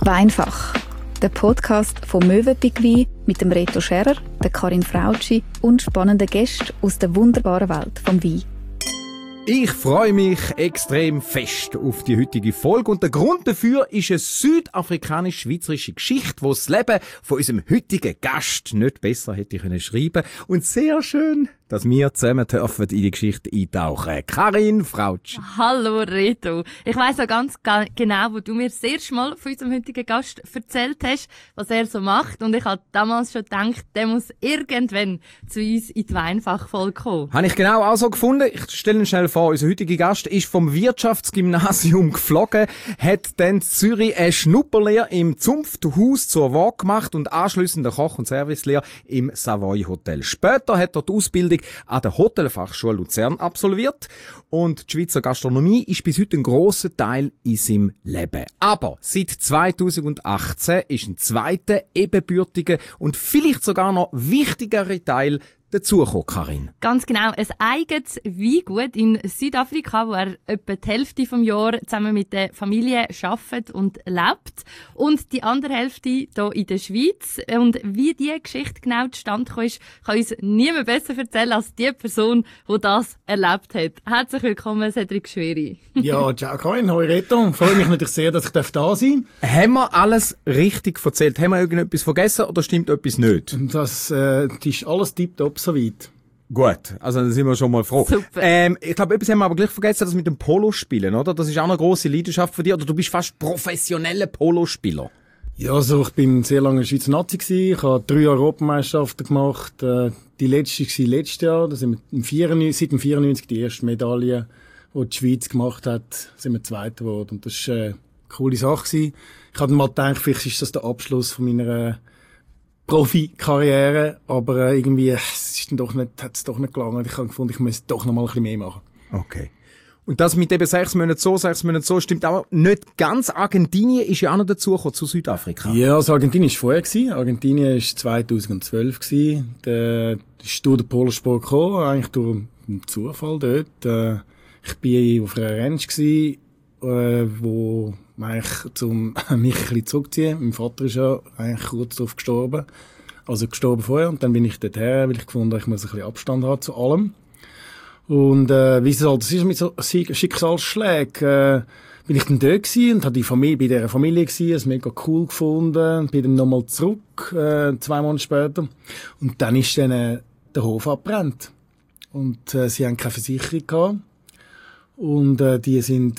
Weinfach, der Podcast von Mövenpick Wein mit dem Reto Scherer, der Karin Frautschi und spannenden Gästen aus der wunderbaren Welt vom Wein. Ich freue mich extrem fest auf die heutige Folge und der Grund dafür ist eine südafrikanisch-schweizerische Geschichte, die das Leben von unserem heutigen Gast nicht besser hätte schreiben können. Und sehr schön, dass wir zusammen dürfen in die Geschichte eintauchen. Karin Frautschi. Hallo Reto. Ich weiss auch ganz genau, wo du mir das erste Mal von unserem heutigen Gast erzählt hast, was er so macht. Und ich habe damals schon gedacht, der muss irgendwann zu uns in die Weinfachfolge kommen. Habe ich genau auch so gefunden. Ich stelle ihn schnell vor. Unser heutiger Gast ist vom Wirtschaftsgymnasium geflogen, hat dann in Zürich eine Schnupperlehre im Zunfthaus zur Waage gemacht und anschliessend eine Koch- und Servicelehre im Savoy Hotel. Später hat er die Ausbildung an der Hotelfachschule Luzern absolviert und die Schweizer Gastronomie ist bis heute ein grosser Teil in seinem Leben. Aber seit 2018 ist ein zweiter, ebenbürtiger und vielleicht sogar noch wichtigerer Teil dazugekommen, Karin. Ganz genau. Ein eigenes Weingut in Südafrika, wo er etwa die Hälfte vom Jahr zusammen mit der Familie arbeitet und lebt. Und die andere Hälfte hier in der Schweiz. Und wie diese Geschichte genau zustande gekommen ist, kann uns niemand besser erzählen als die Person, die das erlebt hat. Herzlich willkommen, Cedric Schweri. Ja, ciao Karin, hoi Reto. Freue mich natürlich sehr, dass ich da sein darf. Haben wir alles richtig erzählt? Haben wir irgendetwas vergessen oder stimmt etwas nicht? Das ist alles tipptopp soweit. Gut, also dann sind wir schon mal froh. Super. Ich glaube, etwas haben wir aber gleich vergessen, das mit dem Polospielen, oder? Das ist auch eine grosse Leidenschaft für dich, oder du bist fast professioneller Polospieler. Ja, also ich bin sehr lange Schweizer Nazi gewesen. Ich habe 3 Europameisterschaften gemacht. Die letzte war letztes Jahr. Da sind wir seit dem 94 die erste Medaille, die die Schweiz gemacht hat, sind wir Zweiter geworden. Und das war eine coole Sache gewesen. Ich hatte mal gedacht, vielleicht ist das der Abschluss von meiner Profikarriere, aber irgendwie hat es doch nicht gelangt. Ich habe gefunden, ich muss doch noch mal ein bisschen mehr machen. Okay. Und das mit eben 6 Monaten so, stimmt auch nicht ganz. Argentinien ist ja auch noch dazugekommen zu Südafrika. Ja, also Argentinien war vorher gewesen. Argentinien war 2012 gewesen. Da ist durch den Polosport gekommen, eigentlich durch einen Zufall dort. Ich bin auf einer Ranch gewesen, wo eigentlich mich ein bisschen zurückziehen. Mein Vater ist ja eigentlich kurz darauf gestorben. Also gestorben vorher. Und dann bin ich dorthin, weil ich gefunden habe, ich muss ein bisschen Abstand haben zu allem. Und wie es halt ist mit so Schicksalsschlägen, bin ich dann dort gewesen und habe bei dieser Familie gewesen, es mega cool gefunden, bin dann nochmal zurück, 2 Monate später. Und dann ist dann der Hof abgebrannt. Und sie haben keine Versicherung gehabt. Und die sind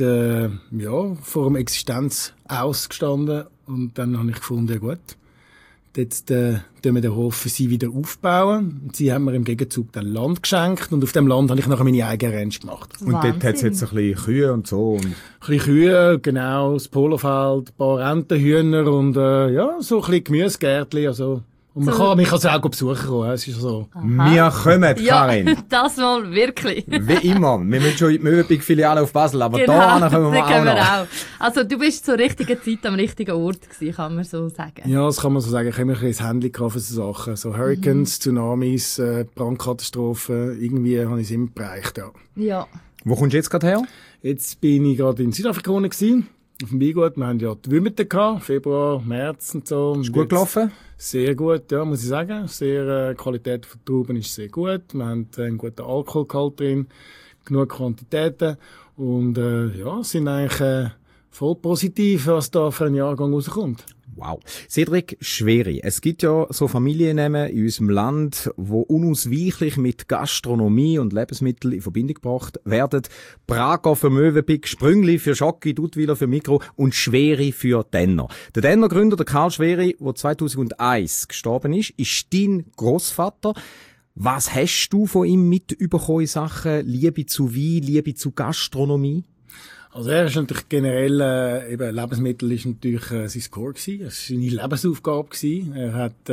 vor dem Existenz ausgestanden. Und dann habe ich gefunden, ja gut, jetzt tun wir den Hof für sie wieder aufbauen. Und sie haben mir im Gegenzug dann Land geschenkt. Und auf dem Land habe ich nachher meine eigene Ranch gemacht. Und dort hat es jetzt ein bisschen Kühe und so. Ein bisschen Kühe, genau, das Polofeld, ein paar Entenhühner und so ein bisschen Gemüsegärtchen, also. Und man kann mich also auch besuchen kommen, es ist so. Aha. Wir kommen, Karin. Ja, das mal wirklich. Wie immer. Wir müssen schon in die Mövenpick-Filiale auf Basel, aber genau, da kommen wir auch noch. Also du bist zur richtigen Zeit am richtigen Ort gewesen, kann man so sagen. Ja, das kann man so sagen. Ich habe immer ein bisschen das Handy für so Sachen. So Hurricanes, Tsunamis, Brandkatastrophen. Irgendwie habe ich es immer bereicht, ja. Ja. Wo kommst du jetzt gerade her? Jetzt bin ich gerade in Südafrika gewesen. Auf dem Weingut. Wir haben ja die Wümmete gehabt, Februar, März und so. Ist gut gelaufen? Sehr gut, ja, muss ich sagen. Die Qualität der Trauben ist sehr gut. Wir haben einen guten Alkoholgehalt drin, genug Quantitäten und sind eigentlich voll positiv, was da für einen Jahrgang rauskommt. Wow. Cedric Schweri, es gibt ja so Familiennamen in unserem Land, wo unausweichlich mit Gastronomie und Lebensmitteln in Verbindung gebracht werden. Prager für Mövenpick, Sprüngli für Schocki, Duttweiler für Mikro und Schweri für Denner. Der Denner-Gründer, der Karl Schweri, der 2001 gestorben ist dein Grossvater. Was hast du von ihm mitbekommen in Sachen Liebe zu Wein, Liebe zu Gastronomie? Also er ist natürlich generell, eben Lebensmittel ist natürlich sein Core gewesen. Es war seine Lebensaufgabe gewesen. Er hat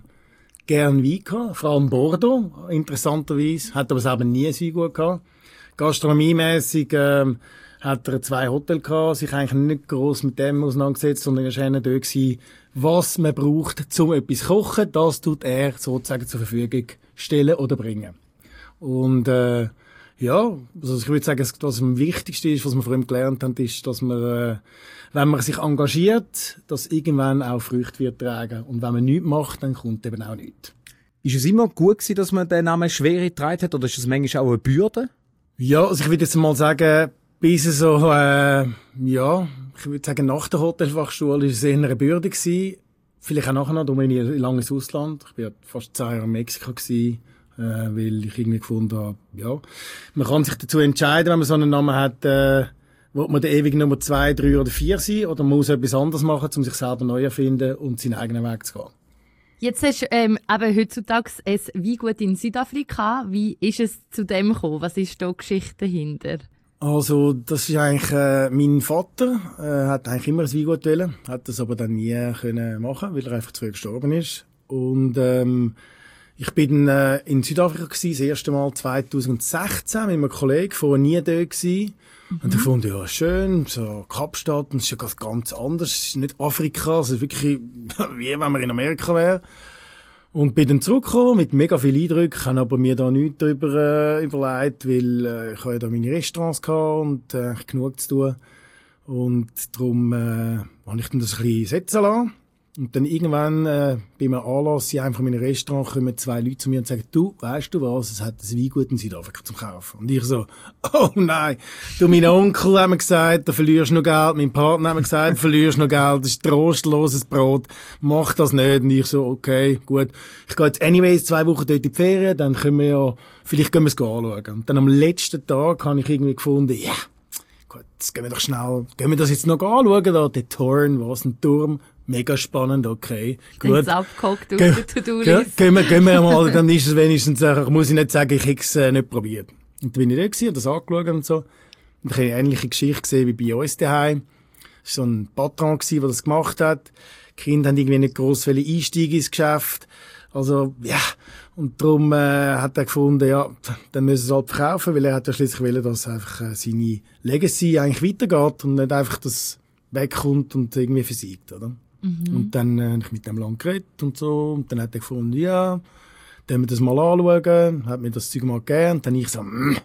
gern Wein gehabt, vor allem Bordeaux, interessanterweise. Hat aber selber nie ein Weingut gehabt. Gastronomiemässig hat er 2 Hotels gehabt, sich eigentlich nicht gross mit dem auseinandergesetzt, sondern er war dort gewesen, was man braucht, um etwas zu kochen. Das tut er sozusagen zur Verfügung stellen oder bringen. Und Ja, also ich würde sagen, was am wichtigsten ist, was wir von ihm gelernt haben, ist, dass man, wenn man sich engagiert, das irgendwann auch Früchte wird tragen. Und wenn man nichts macht, dann kommt eben auch nichts. Ist es immer gut gewesen, dass man den Namen Schwere getragen hat, oder ist es manchmal auch eine Bürde? Ja, also ich würde jetzt mal sagen, bis so, ja, ich würde sagen, nach der Hotelfachschule war es eher eine Bürde gewesen. Vielleicht auch nachher noch, da bin ich lange ins Ausland. Ich war fast 10 Jahre in Mexiko gewesen, weil ich irgendwie gefunden habe, ja, man kann sich dazu entscheiden, wenn man so einen Namen hat, will man der ewige Nummer 2, 3 oder 4 sein, oder man muss etwas anderes machen, um sich selber neu erfinden und seinen eigenen Weg zu gehen. Jetzt hast du eben heutzutage ein Weingut in Südafrika. Wie ist es zu dem gekommen? Was ist da die Geschichte dahinter? Also, das ist eigentlich, mein Vater, hat eigentlich immer ein Weingut wollen, hat das aber dann nie können machen, weil er einfach zu früh gestorben ist. Und, ich bin in Südafrika gewesen, das erste Mal 2016 mit einem Kollegen, vorher nie dort gewesen. Und ich fand, ja, schön, so Kapstadt, und es ist ja ganz anders, es ist nicht Afrika, es ist wirklich, wie wenn man in Amerika wäre. Und bin dann zurückgekommen mit mega viel Eindrücken, habe aber mir da nichts darüber überlegt, weil ich habe ja da meine Restaurants gehabt und genug zu tun. Und darum habe ich dann das ein bisschen setzen lassen. Und dann irgendwann bei einem Anlass in einem von meinen Restaurants kommen 2 Leute zu mir und sagen, du, weißt du was, es hat ein Weingut in Südafrika zum Kaufen. Und ich so, oh nein, du, mein Onkel hat mir gesagt, da verlierst du noch Geld, mein Partner hat mir gesagt, du verlierst noch Geld, das ist trostloses Brot, mach das nicht. Und ich so, okay, gut, ich gehe jetzt anyways 2 Wochen dort in die Ferien, dann können wir ja, vielleicht können wir es anschauen. Und dann am letzten Tag habe ich irgendwie gefunden, ja, gut, jetzt gehen wir doch schnell, gehen wir das jetzt noch anschauen, da, der Turn, was, ein Turm, mega spannend, okay. Gut. Abgehockt auf der To-Do-List. Gehen wir mal, dann ist es wenigstens, muss ich nicht sagen, ich hätte es nicht probiert. Und dann bin ich da gewesen, und das angeschaut und so. Und ich habe eine ähnliche Geschichte gesehen wie bei uns daheim. Es war so ein Patron gewesen, der das gemacht hat. Die Kinder haben irgendwie nicht gross einsteigen ins Geschäft. Also, ja. Und darum, hat er gefunden, ja, dann müssen sie es halt verkaufen, weil er hat ja schliesslich wollen, dass einfach seine Legacy eigentlich weitergeht und nicht einfach das wegkommt und irgendwie versiegt, oder? Und dann habe ich mit dem lang geredet und so. Und dann hat er gefunden, ja, dann wir das mal anschauen. Hat mir das Zeug mal gegeben. Und dann ich so,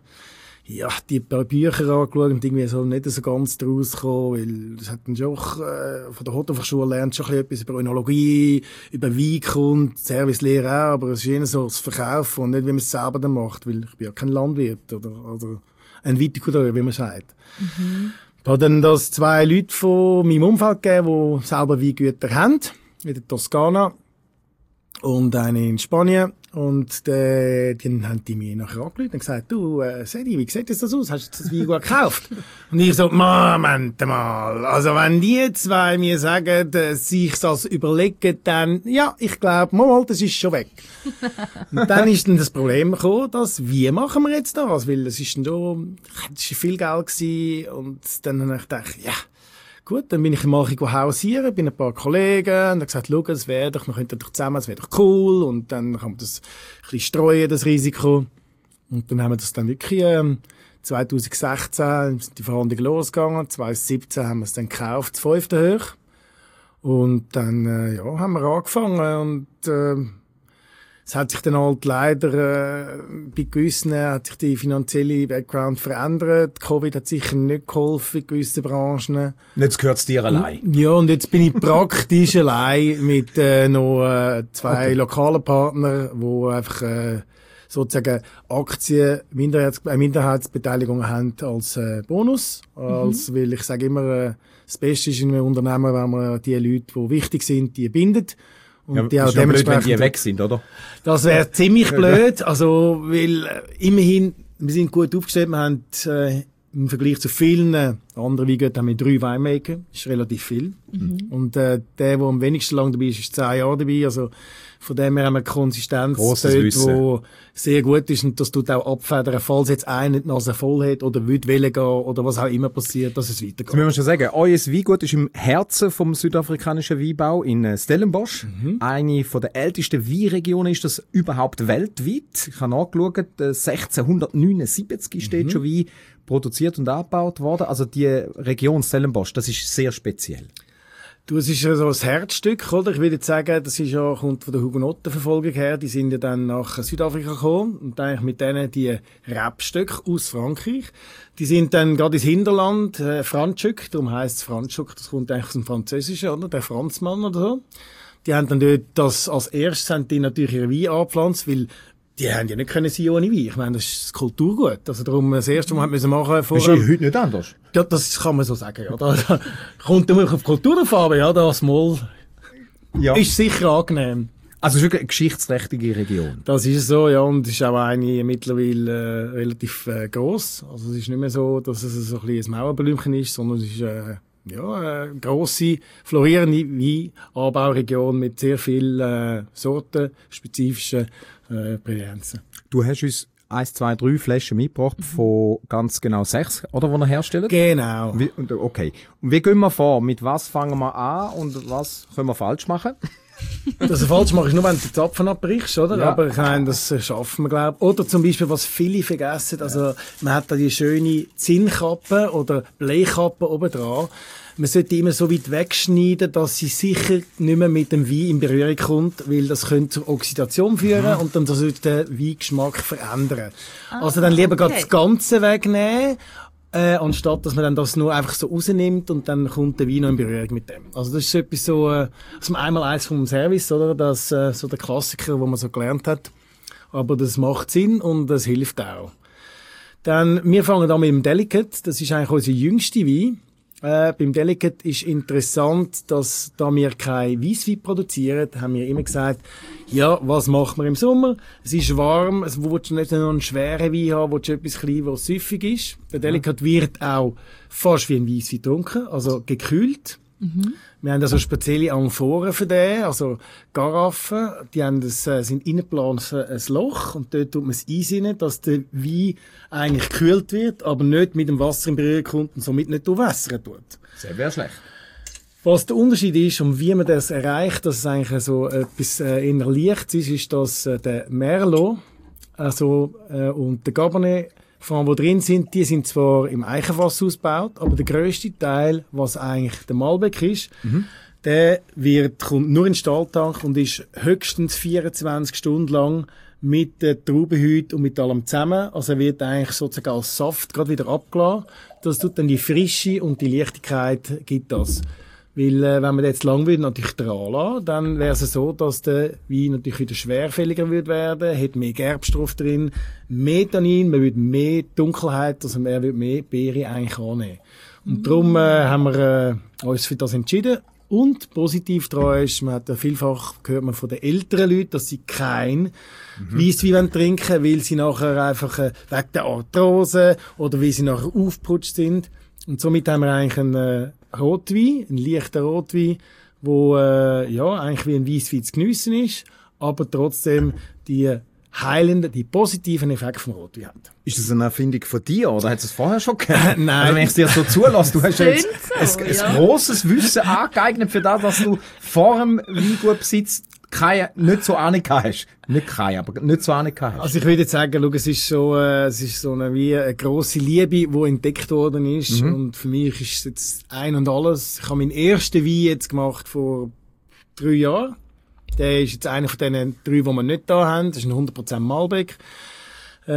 ja, die paar Bücher angeschaut und irgendwie so nicht so ganz draus gekommen, weil das hat dann schon, von der Hotelfachschule lernt schon ein bisschen etwas über Önologie, über Weinkunde, Servicelehre auch, aber es ist eher so das Verkaufen und nicht, wie man es selber dann macht, weil ich bin ja kein Landwirt oder ein Viticulteur, wie man sagt. Da hat dann das 2 Leute von meinem Umfeld gegeben, die selber Weingüter haben, in der Toskana und eine in Spanien. Und die haben die mir nachher angerufen und gesagt, du, Sedi, wie sieht das aus? Hast du das Weingut gekauft? Und ich so, Moment mal, also wenn die 2 mir sagen, sich das überlegen, dann, ja, ich glaube, mal, das ist schon weg. Und dann ist dann das Problem gekommen, dass, wie machen wir jetzt das? Weil es ist dann da, das war viel Geld gewesen, und dann habe ich gedacht, ja, gut, dann bin ich mal hausieren, bin ein paar Kollegen, und habe gesagt, schau, das wäre doch, wir könnten doch zusammen, das wäre doch cool, und dann kann man das ein bisschen streuen, das Risiko. Und dann haben wir das dann wirklich, 2016 sind die Verhandlungen losgegangen, 2017 haben wir es dann gekauft, das 5. hoch. Und dann, ja, haben wir angefangen, und, es hat sich dann halt leider, bei gewissen hat sich die finanzielle Background verändert. Covid hat sicher nicht geholfen in gewissen Branchen. Und jetzt gehört es dir allein. Ja, und jetzt bin ich praktisch allein mit noch 2 lokalen Partnern, die einfach sozusagen Aktien, Minderheitsbeteiligung haben als Bonus. Als, weil ich sage immer, das Beste ist in einem Unternehmen, wenn man die Leute, die wichtig sind, die bindet. Und ja, die auch ist ja blöd, wenn die dementsprechend weg sind, oder? Das wäre ziemlich blöd, also, weil immerhin, wir sind gut aufgestellt, wir haben im Vergleich zu vielen anderen Weingütern haben wir 3 Winemaker, ist relativ viel. Und der am wenigsten lang dabei ist 10 Jahre dabei, also von dem her haben wir eine Konsistenz dort, die sehr gut ist, und das tut auch abfedern, falls jetzt einer die Nase voll hat oder will gehen oder was auch immer passiert, dass es weitergeht. Das müssen wir schon sagen, euer Weingut ist im Herzen vom südafrikanischen Weinbau in Stellenbosch. Eine von der ältesten Weinregionen ist das überhaupt weltweit. Ich habe nachgeschaut, 1679 steht schon Wein produziert und angebaut worden. Also die Region Stellenbosch, das ist sehr speziell. Du, es ist ja so ein Herzstück, oder? Ich würde jetzt sagen, das ist ja, kommt von der Hugenottenverfolgung her. Die sind ja dann nach Südafrika gekommen und eigentlich mit denen die Rebstöcke aus Frankreich. Die sind dann gerade ins Hinterland, Franschuk, darum heisst es Franschuk, das kommt eigentlich aus dem Französischen, oder? Der Franzmann oder so. Die haben dann dort das, als erstes haben die natürlich ihre Wein angepflanzt, weil die haben ja nicht können sein ohne Wein. Ich meine, das ist das Kulturgut. Also darum, das erste, was wir machen müssen, Das ist heute nicht anders. Ja, das kann man so sagen, ja. Da kommt immer auf Kultur drauf an, ja, das Mal ist sicher angenehm. Also es ist wirklich eine geschichtsträchtige Region. Das ist so, ja, und es ist auch eine mittlerweile relativ gross. Also es ist nicht mehr so, dass es so ein bisschen ein Mauerblümchen ist, sondern es ist eine grosse, florierende Weinanbauregion mit sehr vielen Sorten, spezifischen Präferenzen. Du hast uns 1, 2, 3 Flaschen mitgebracht von ganz genau 6, oder, die ihr herstellt? Genau. Okay. Und wie gehen wir vor? Mit was fangen wir an und was können wir falsch machen? Das falsch machst du nur, wenn du den Zapfen abbrichst, oder? Ja. Aber ich meine, das schaffen wir, glaube ich. Oder zum Beispiel, was viele vergessen, also man hat da die schöne Zinnkappe oder Blechkappe oben dran. Man sollte die immer so weit wegschneiden, dass sie sicher nicht mehr mit dem Wein in Berührung kommt, weil das könnte zur Oxidation führen und dann sollte den Weingeschmack verändern. Also dann lieber gerade das Ganze wegnehmen, anstatt dass man dann das nur einfach so rausnimmt und dann kommt der Wein noch in Berührung mit dem. Also das ist so etwas so, also einmal eins vom Service, oder? Das, so der Klassiker, wo man so gelernt hat. Aber das macht Sinn und das hilft auch. Dann, wir fangen an mit dem Delicate. Das ist eigentlich unser jüngste Wein. Beim Delicate ist interessant, dass da wir kein Weisswein produzieren, haben wir immer gesagt, ja, was machen wir im Sommer? Es ist warm, es willst du nicht noch einen schweren Wein haben, willst du etwas klein, was süffig ist. Der Delicate wird auch fast wie ein Weisswein getrunken, also gekühlt. Wir haben also spezielle Amphoren für den, also Garaffen, die haben sind innengeplant ein Loch und dort tut man es einsinnen, dass der Wein eigentlich gekühlt wird, aber nicht mit dem Wasser in Berührung kommt und somit nicht durchwässern tut. Sehr wäre schlecht. Was der Unterschied ist und wie man das erreicht, dass es eigentlich so etwas eher Leichtes ist, dass der Merlot und der Cabernet Franc, die drin sind, die sind zwar im Eichenfass ausgebaut, aber der grösste Teil, was eigentlich der Malbec ist, der kommt nur in den Stahltank und ist höchstens 24 Stunden lang mit der Traubenhüte und mit allem zusammen. Also er wird eigentlich sozusagen als Saft gerade wieder abgelassen. Das tut dann die Frische und die Leichtigkeit gibt das. Weil, wenn man jetzt lang würde natürlich dran lassen, dann wäre es so, dass der Wein natürlich wieder schwerfälliger würde werden, hat mehr Gerbstoff drin, mehr Tannin, man würde mehr Dunkelheit, also man würde mehr Beere eigentlich annehmen. Und darum haben wir uns für das entschieden. Und positiv daran ist, man hat ja vielfach gehört man von den älteren Leuten, dass sie kein Weisswein trinken wollen, weil sie nachher einfach wegen der Arthrose oder weil sie nachher aufgeputscht sind. Und somit haben wir eigentlich einen Rotwein, einen leichten Rotwein, wo eigentlich wie ein Weisswein zu geniessen ist, aber trotzdem die heilenden, die positiven Effekte vom Rotwein hat. Ist das eine Erfindung von dir oder hat es vorher schon gegeben? Nein. Also wenn ich es dir so zulasse, du hast ja jetzt So, ein grosses Wissen angeeignet für das, dass du vor dem Weingutbesitz nicht so Ahnung hast. Aber nicht so Ahnung hast. Also ich würde jetzt sagen, schau, es ist so eine grosse Liebe, die entdeckt worden ist. Und für mich ist es jetzt ein und alles. Ich habe meinen ersten Wein jetzt gemacht vor 3 Jahren. Der ist jetzt einer von diesen 3, die wir nicht da haben. Das ist ein 100% Malbec. Ich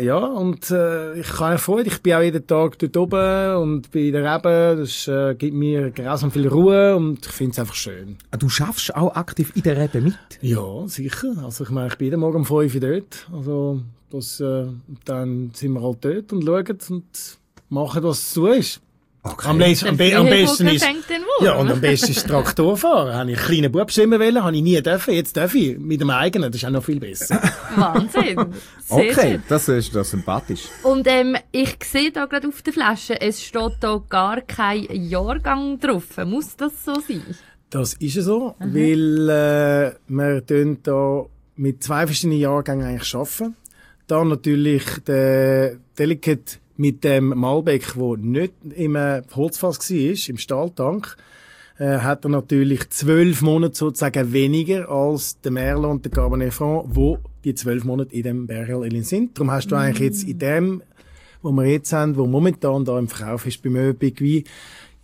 habe Freude. Ich bin auch jeden Tag dort oben und bei der Rebe. Das gibt mir grausam viel Ruhe und ich finde es einfach schön. Du schaffst auch aktiv in der Rebe mit? Ja, sicher. Also ich meine, ich bin jeden Morgen um 5 Uhr dort. Also dann sind wir halt dort und schauen und machen, was es so ist. Okay. Am besten ist, ja, und am besten ist Traktorfahren. Habe ich einen kleinen Bub schon immer wollen, habe ich nie dürfen. Jetzt darf ich. Mit dem eigenen, das ist auch noch viel besser. Wahnsinn. Sehr Okay, schön. das ist sympathisch. Und ich sehe da gerade auf der Flasche, es steht da gar kein Jahrgang drauf. Muss das so sein? Das ist so, weil wir da mit 2 verschiedenen Jahrgängen eigentlich arbeiten. Dann natürlich der Delicate mit dem Malbec, der nicht im Holzfass war, im Stahltank, hat er natürlich 12 Monate sozusagen weniger als der Merlot und der Cabernet Franc, wo die 12 Monate in dem Barrel sind. Darum hast du eigentlich jetzt in dem, wo wir jetzt haben, wo momentan da im Verkauf ist, bei Möbig wie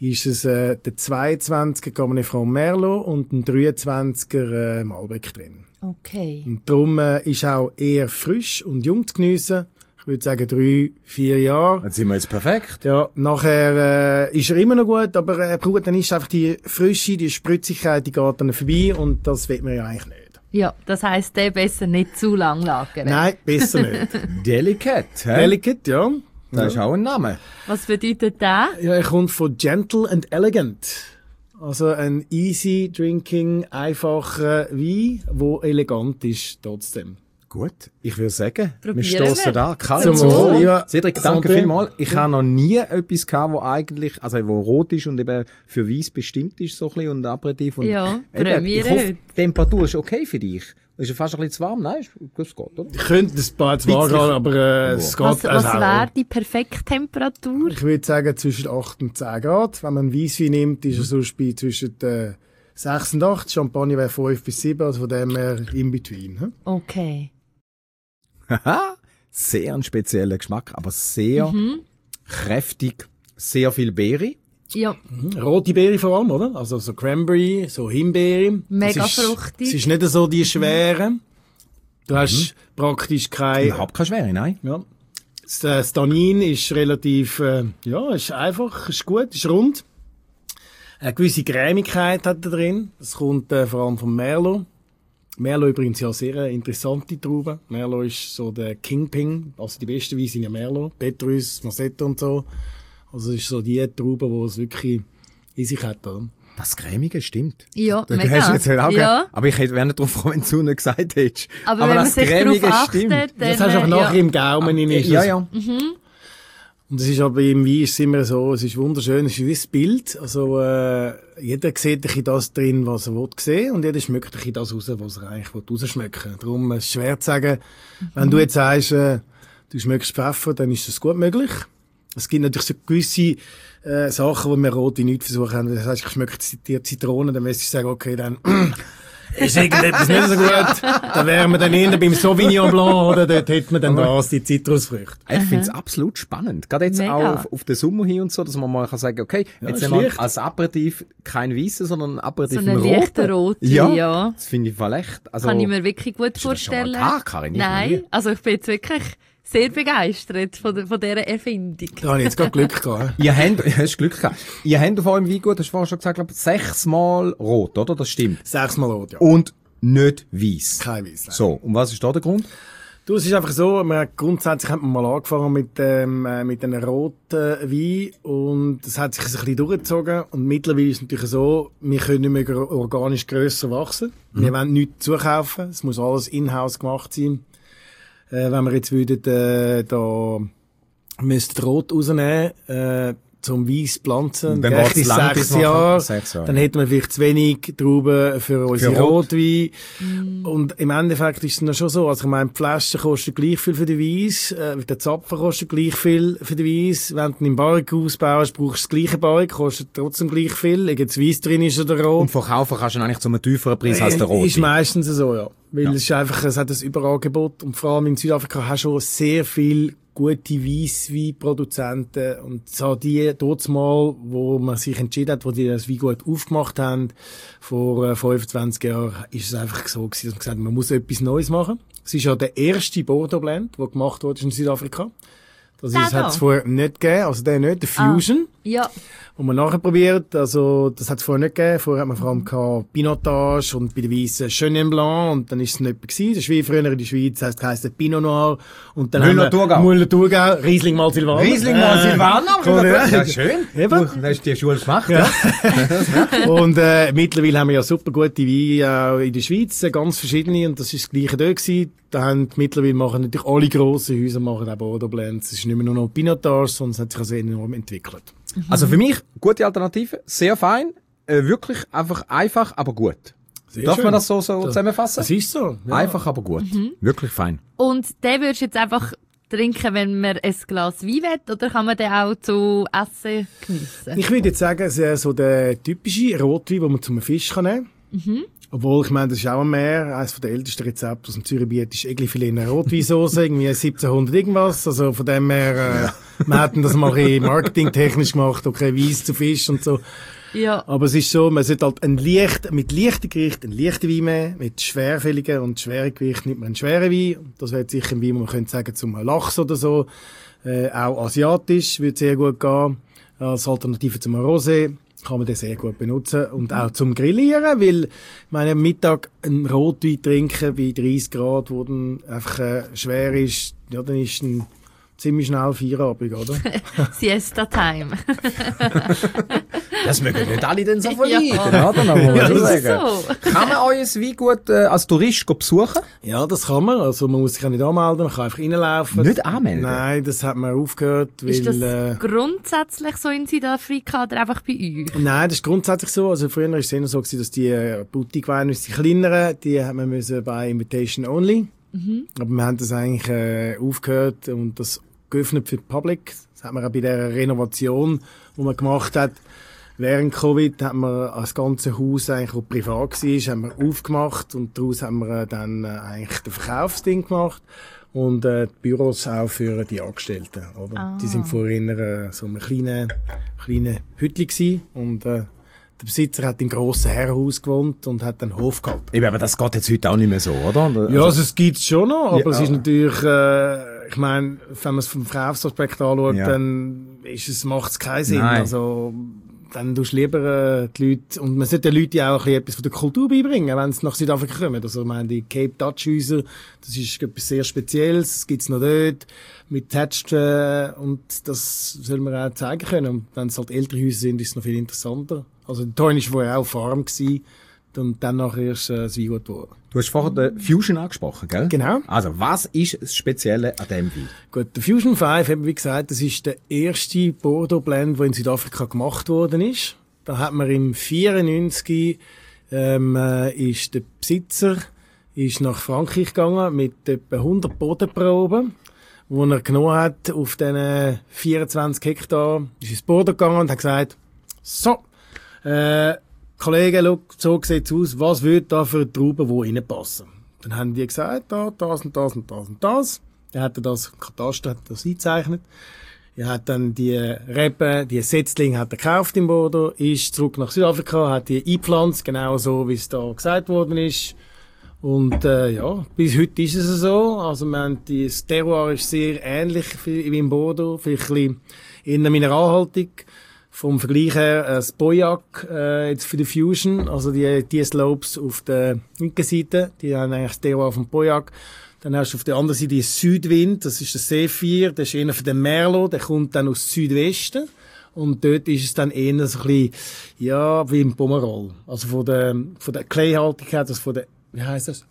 ist es der 22er Cabernet Franc Merlot und ein 23er Malbec drin. Okay. Und darum ist auch eher frisch und jung zu geniessen. Ich würde sagen 3-4 Jahre. Dann sind wir jetzt perfekt. Ja, nachher ist er immer noch gut, aber dann ist einfach die Frische, die Spritzigkeit, die geht dann vorbei und das will man ja eigentlich nicht. Ja, das heisst, der besser nicht zu lang lagern. Nein, besser nicht. Delicate, hä? Delicate, ja. Das ist auch ein Name. Was bedeutet das? Ja, er kommt von Gentle and Elegant. Also ein easy drinking, einfacher Wein, der elegant ist trotzdem. Gut, ich würde sagen, wir Probieren stossen wir. da. Karin, Zum Wohl, ja. Cedric, danke Santé. vielmals. Ich habe noch nie etwas gehabt, wo eigentlich, also wo rot ist und eben für Weiss bestimmt ist, so ein bisschen, und Aperitif. Und Ja, eben, Premiere ich hoffe, heute. die Temperatur ist okay für dich. Ist ja fast ein bisschen zu warm? Nein, das geht, oder? Ich könnte ein paar zu warm gehen, aber es geht Was also wäre die Perfekttemperatur? Ich würde sagen zwischen 8 und 10 Grad. Wenn man Weisswein nimmt, ist er sonst bei zwischen 6 und 8. Champagner wäre 5 bis 7, also von dem her in between. Hm? Okay. Haha, sehr ein spezieller Geschmack, aber sehr kräftig, sehr viel Beere. Ja, Rote Beere vor allem, oder? Also so Cranberry, so Himbeere. Mega Das ist, fruchtig. Es ist nicht so die schweren. Du hast praktisch keine... Überhaupt keine Schwere, nein. Ja. Das Tannin ist relativ, ist einfach, ist gut, ist rund. Eine gewisse Cremigkeit hat er drin. Das kommt vor allem vom Merlot. Merlot übrigens ja sehr interessante Traube. Merlot ist so der Kingpin, also die besten Weine sind ja Merlot, Petrus, Massetto und so. Also es ist so die Traube, die es wirklich in sich hat, oder? Das Cremige stimmt. ja, Du mega. hast jetzt halt auch ja. aber ich wäre nicht darauf gekommen, wenn du nicht gesagt hättest. Aber wenn man das sich darauf achtet, dann... Das hast du aber nachher im Gaumen. Ja. Und es ist aber im Wein ist es immer so, es ist wunderschön, es ist wie ein Bild. Also, jeder sieht in das drin, was er sehen will, und jeder schmeckt in das raus, was er eigentlich rausschmecken will. Darum ist es schwer zu sagen, wenn du jetzt sagst, du schmeckst Pfeffer, dann ist das gut möglich. Es gibt natürlich so gewisse Sachen, wo wir rote nicht versuchen haben. Das heißt, ich schmecke die Zitrone, dann müsste ich sagen, okay, dann ist irgendetwas nicht so gut. Dann wären wir dann eher beim Sauvignon Blanc, oder? Dort hätten wir dann die Zitrusfrüchte. Ich finde es absolut spannend. Gerade jetzt Mega. auch auf den Sommer hin und so, dass man mal kann sagen, okay, jetzt ist nehmen wir leicht. als Aperitif kein Weisser, sondern ein Aperitif So eine mit leichte Roten. rote, ja. Das finde ich voll echt. Also, Kann ich mir wirklich gut hast du das schon mal vorstellen. gehabt, Karin? Ich noch Nein, nie. also ich bin jetzt wirklich sehr begeistert von dieser Erfindung. Da habe ich jetzt gerade Glück gehabt. Ihr habt, hast Glück gehabt. Ihr habt auf eurem Weingut, hast du vorhin schon gesagt, glaube 6-mal rot, oder? Das stimmt. 6-mal rot, ja. Und nicht weiss. Kein Weiss. So, und was ist da der Grund? Du, es ist einfach so, grundsätzlich hat man mal angefangen mit einem roten Wein und das hat sich ein bisschen durchgezogen und mittlerweile ist es natürlich so, wir können nicht mehr organisch grösser wachsen. Wir wollen nichts zukaufen, es muss alles in-house gemacht sein. Wenn wir jetzt würden, da müssten Rot rausnehmen, zum Weiss pflanzen, Dann dann geht's in lang, bis 6 man Jahre, 6 Jahre. dann hätten wir vielleicht zu wenig Trauben für unsere Rot. Rotwein. Und im Endeffekt ist es noch schon so, also ich meine, die Flaschen kosten gleich viel für den Weiss, der Zapfen kostet gleich viel für den Weiss, wenn du ihn im Barrik ausbaust, brauchst du das gleiche Barrik, kostet trotzdem gleich viel, ob jetzt Weiss drin ist oder Rot. Und verkaufen kannst du ihn eigentlich zu einem tieferen Preis als der rote. Ist meistens so, ja. Weil es ist einfach, es hat ein Überangebot und vor allem in Südafrika hast du schon sehr viel gute Weissweinproduzenten und so die dort mal, wo man sich entschieden hat, wo die das Weingut aufgemacht haben, vor 25 Jahren, ist es einfach so gewesen, dass man gesagt hat, man muss etwas Neues machen. Es ist ja der erste Bordeaux Blend, der gemacht wurde in Südafrika. Das hat es vorher nicht gegeben, also der nicht, der Fusion. Ja, Und man nachher probiert, also, das hat es vorher nicht gegeben. Vorher hat man vor allem gehabt Pinotage und bei den Weissen Chenin Blanc und dann ist es nicht mehr gewesen. Das ist wie früher in der Schweiz, das heisst Pinot Noir und dann Müller-Thurgau. Müller-Thurgau, Riesling mal Silvaner. Riesling mal Silvaner. Cool, ja. Ja, schön. Eben. Du hast die Schule gemacht, ja. Und mittlerweile haben wir ja super gute Weine auch in der Schweiz, ganz verschiedene, und das ist das Gleiche dort gewesen. Da haben mittlerweile machen natürlich alle grossen Häuser machen auch Bordeaux Blends. Es ist nicht mehr nur noch Pinotage, sondern es hat sich also enorm entwickelt. Also für mich, gute Alternative, sehr fein, wirklich einfach einfach, aber gut. Sehr Darf schön. man das so zusammenfassen? Das ist so. Ja. Einfach, aber gut. Wirklich fein. und den würdest du jetzt einfach trinken, wenn man ein Glas Wein will, oder kann man den auch zu Essen geniessen? Ich würde jetzt sagen, es ist so der typische Rotwein, den man zum Fisch kann nehmen kann. Obwohl, ich meine, das ist auch ein Meer. Eines der ältesten Rezepte aus dem Zürichbiet ist Eglifilet in einer Rotweinsauce, irgendwie 1700 irgendwas. Also von dem her, wir hätten das mal ein bisschen marketingtechnisch gemacht, okay, Weiss zu Fisch und so. Ja. Aber es ist so, man sollte halt mit leichten Gerichten einen leichten Wein nehmen, mit schwerfälligen und schweren Gerichten nimmt man einen schweren Wein. Das wäre sicher ein Wein, man könnte sagen, zum Lachs oder so. Auch asiatisch würde sehr gut gehen. Als Alternative zum Rosé kann man den sehr gut benutzen. Und auch zum Grillieren, weil, ich meine, am Mittag einen Rotwein trinken bei 30 Grad, wo dann einfach schwer ist, ja, dann ist ein ziemlich schnell Feierabend, oder? Siesta-Time. Das mögen nicht alle dann so Ja. verleiden, oder? Muss man Ja, schon ist es sagen. so. Kann man euer Wein gut als Tourist besuchen? Ja, das kann man. Also man muss sich ja nicht anmelden, man kann einfach reinlaufen. Nicht anmelden? Nein, das hat man aufgehört, weil... Ist das grundsätzlich so in Südafrika oder einfach bei euch? Nein, das ist grundsätzlich so. Also früher war es eher so, dass die Boutique-Weine, die kleineren, die hat man müssen bei Invitation Only. Aber wir haben das eigentlich aufgehört und das geöffnet für die Public. Das hat man auch bei der Renovation, die man gemacht hat. Während Covid haben wir das ganze Haus, eigentlich, das privat war, haben wir aufgemacht und daraus haben wir dann eigentlich den Verkaufsding gemacht und die Büros auch für die Angestellten. Oder? Die sind vorher so einem kleinen Hütchen gewesen und der Besitzer hat im grossen Herrenhaus gewohnt und hat einen Hof gehabt. Eben, aber das geht jetzt heute auch nicht mehr so, oder? Ja, also es gibt's schon noch, aber Ja. es ist natürlich, ich meine, wenn man es vom Verkaufsaspekt anschaut, Ja. dann macht es keinen Sinn. Nein. Also, dann tust du lieber die Leute, und man sollte den Leuten ja auch ein bisschen etwas von der Kultur beibringen, wenn sie nach Südafrika kommen. Also, ich meine, die Cape Dutch Häuser, das ist etwas sehr Spezielles, das gibt's noch dort, mit Thatched, und das soll man auch zeigen können. Und wenn es halt ältere Häuser sind, ist es noch viel interessanter. Also, der Toin war vorher auch Farm gewesen, und dann nachher erst das Weingut geworden. Du hast vorher den Fusion angesprochen, gell? Genau. Also, was ist das Spezielle an dem Wein? Gut, der Fusion 5, eben wie gesagt, das ist der erste Bordeaux Blend, der in Südafrika gemacht worden ist. Da hat man im 94 ist der Besitzer ist nach Frankreich gegangen mit etwa 100 Bodenproben, die er genommen hat auf diesen 24 Hektar, ist ins Bordeaux gegangen und hat gesagt, so, Kollegen, so sieht's aus, was würde da für Trauben wo reinpassen? Dann haben die gesagt, das und das und das und das. Dann hat er das, Kataster hat das eingezeichnet. Er hat dann die Reben, die Setzlinge hat er gekauft im Bordeaux, ist zurück nach Südafrika, hat die eingepflanzt, genau so, wie es da gesagt worden ist. Und ja, bis heute ist es so. Also wir haben das Terroir ist sehr ähnlich wie im Bordeaux, vielleicht ein bisschen eher mineralhaltig. Vom Vergleich her, das Pauillac, jetzt für die Fusion, also die Slopes auf der linken Seite, die haben eigentlich das Terroir vom Pauillac. Dann hast du auf der anderen Seite den Südwind, das ist der Sephir, das ist eher für den Merlot, der kommt dann aus Südwesten. Und dort ist es dann eher so ein bisschen, ja, wie im Pomerol. Also von der Kleihaltigkeit, also von der, wie heisst das?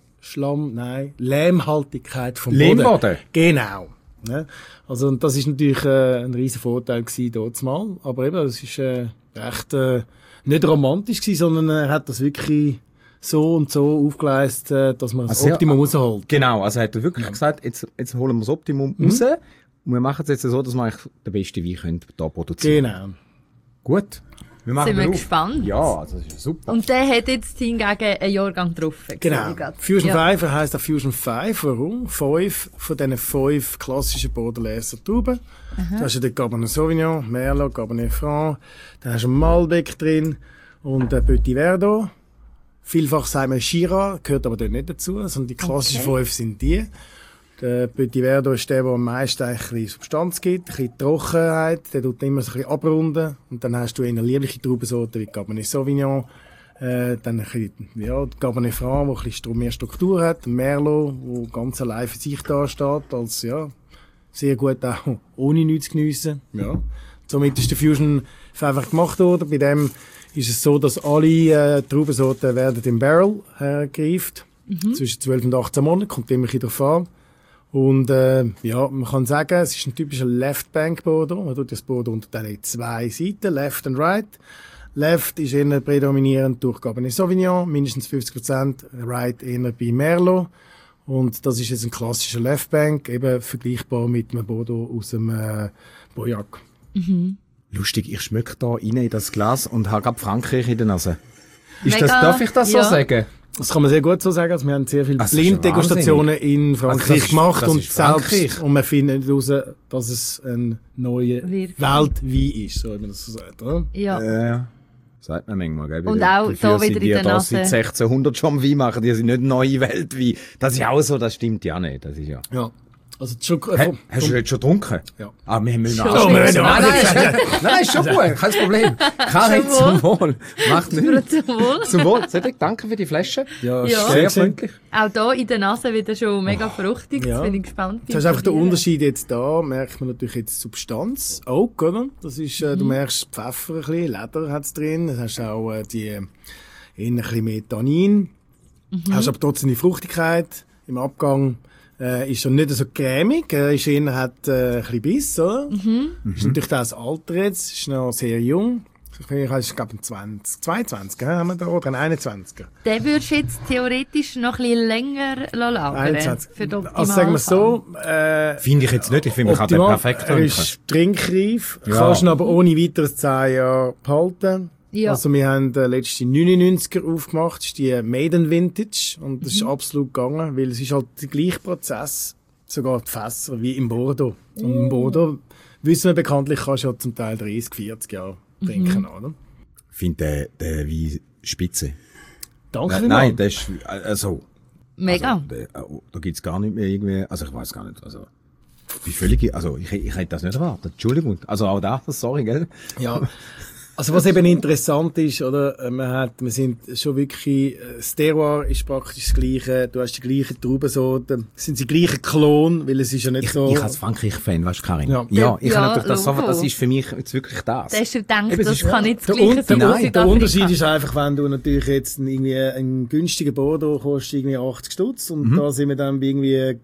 Lehmhaltigkeit vom Boden. Lehmboden? Genau. Ne? Also, und das ist natürlich ein riesen Vorteil gewesen dort mal. Aber eben, es ist recht nicht romantisch gewesen, sondern er hat das wirklich so und so aufgeleistet, dass man das Optimum rausholt. Genau, also hat er wirklich gesagt, jetzt holen wir das Optimum raus und wir machen es jetzt so, dass wir eigentlich den besten Wein können da produzieren. Genau. Gut. Wir machen Sind wir auf. gespannt. Ja, also das ist super. Und der hat jetzt hingegen einen Jahrgang drauf. Genau. Fusion 5 heisst auch Fusion 5. Warum? 5 von diesen 5 klassischen Bordeauxer Trauben. Da hast du den Cabernet Sauvignon, Merlot, Cabernet Franc, dann hast du einen Malbec drin und einen Petit Verdot. Vielfach sagt man Shiraz, gehört aber dort nicht dazu, sondern die klassischen 5 sind die. Der Petit Verdot ist der am meisten ein bisschen Substanz gibt, ein bisschen Trockenheit, der tut immer so ein bisschen abrunden. Und dann hast du eine liebliche Traubensorte wie Cabernet Sauvignon, dann ein bisschen, ja, Cabernet Franc, der ein bisschen mehr Struktur hat, Merlot, der ganz allein für sich da steht, als, ja, sehr gut auch ohne nichts zu geniessen. Ja. Somit ist der Fusion einfach gemacht worden. Bei dem ist es so, dass alle Traubensorten werden im Barrel gereift. Zwischen 12 und 18 Monaten, kommt immer ein bisschen drauf an. Und ja, man kann sagen, es ist ein typischer Left-Bank Bordeaux. Man tut das Bordeaux unterteilen in 2 Seiten, Left und Right. Left ist eher prädominierend durch Cabernet Sauvignon, mindestens 50%, Right eher bei Merlot. Und das ist jetzt ein klassischer Left-Bank, eben vergleichbar mit einem Bordeaux aus dem Pauillac. Lustig, ich schmecke da rein in das Glas und habe gerade Frankreich in der Nase. Ist Mega, das, darf ich das ja. so sagen? Das kann man sehr gut so sagen. Also wir haben sehr viele Das ist Blinddegustationen in Frankreich das gemacht und Frankreich. selbst, und man findet heraus, dass es ein neuer Wirklich. Weltwein ist, so wie man das so sagt, oder? Ja. Sagt man manchmal, gell? Und Die auch da Füße, wieder in die der da Nase. seit 1600 schon Wein machen, die sind nicht neue Weltwein. Das ist auch so, das stimmt ja nicht. Das ist ja. Ja. Also, schon, Hast du jetzt schon getrunken? Ja. Ah, wir müssen Schon. anstoßen. Oh, wir müssen Nein, ist schon gut, kein Problem. Karin, zum Wohl. Macht nichts. Zum Wohl. Zum Wohl. Cedric, danke für die Flasche. Ja, Ja. Sehr freundlich. Auch da in der Nase wieder schon mega fruchtig. Ja. Jetzt bin ich gespannt. Das ist einfach der Unterschied jetzt da, merkt man natürlich jetzt Substanz, Oak, oder? Das ist, du merkst Pfeffer ein bisschen, Leder hat's drin, dann hast du auch eher ein bisschen mehr Tannin, hast aber trotzdem die Fruchtigkeit im Abgang. Ist er nicht so cremig, ist eher, hat ein bisschen Biss, oder? Ist natürlich das Alter jetzt, ist noch sehr jung. Ich glaube, 22, haben wir da, oder ein 21er. Den würdest du jetzt theoretisch noch ein bisschen länger lagern. 21. Für den Also sagen wir so, Finde ich jetzt nicht. Ich finde, man kann den optimal. perfekt Er trinken. ist trinkreif, Ja. kannst ihn aber ohne weiteres 10 Jahre behalten. Ja. Also wir haben letzte 99er aufgemacht, das ist die Maiden Vintage, und das ist absolut gegangen, weil es ist halt der gleiche Prozess, sogar die Fässer, wie im Bordeaux. Und im Bordeaux, wissen wir bekanntlich, kannst du ja zum Teil 30, 40 Jahre trinken, oder? Ich finde den Wein spitze. Danke Nein, der ist, also, Mega. da gibt's gar nicht mehr irgendwie, also ich weiß gar nicht, also, wie völlig, also ich hätte das nicht erwartet. Entschuldigung. Also auch da, sorry, gell? Ja. Also was eben interessant ist, oder, wir sind schon wirklich, das Terroir ist praktisch das Gleiche, du hast die gleichen Traubensorten, es sind die gleichen Klon, weil es ist ja nicht so... Ich als Frankreich-Fan, weißt du, Karin? Ja. Ja, ich Ja, habe natürlich das so, Logo. das ist für mich jetzt wirklich das. Da hast du gedacht, Eben, es das ist- kann nicht das Der, Gleiche sein aus der Unterschied Südafrika. ist einfach, wenn du natürlich jetzt irgendwie einen günstigen Bordeaux kostet irgendwie 80 Stutz und da sind wir dann bei irgendwie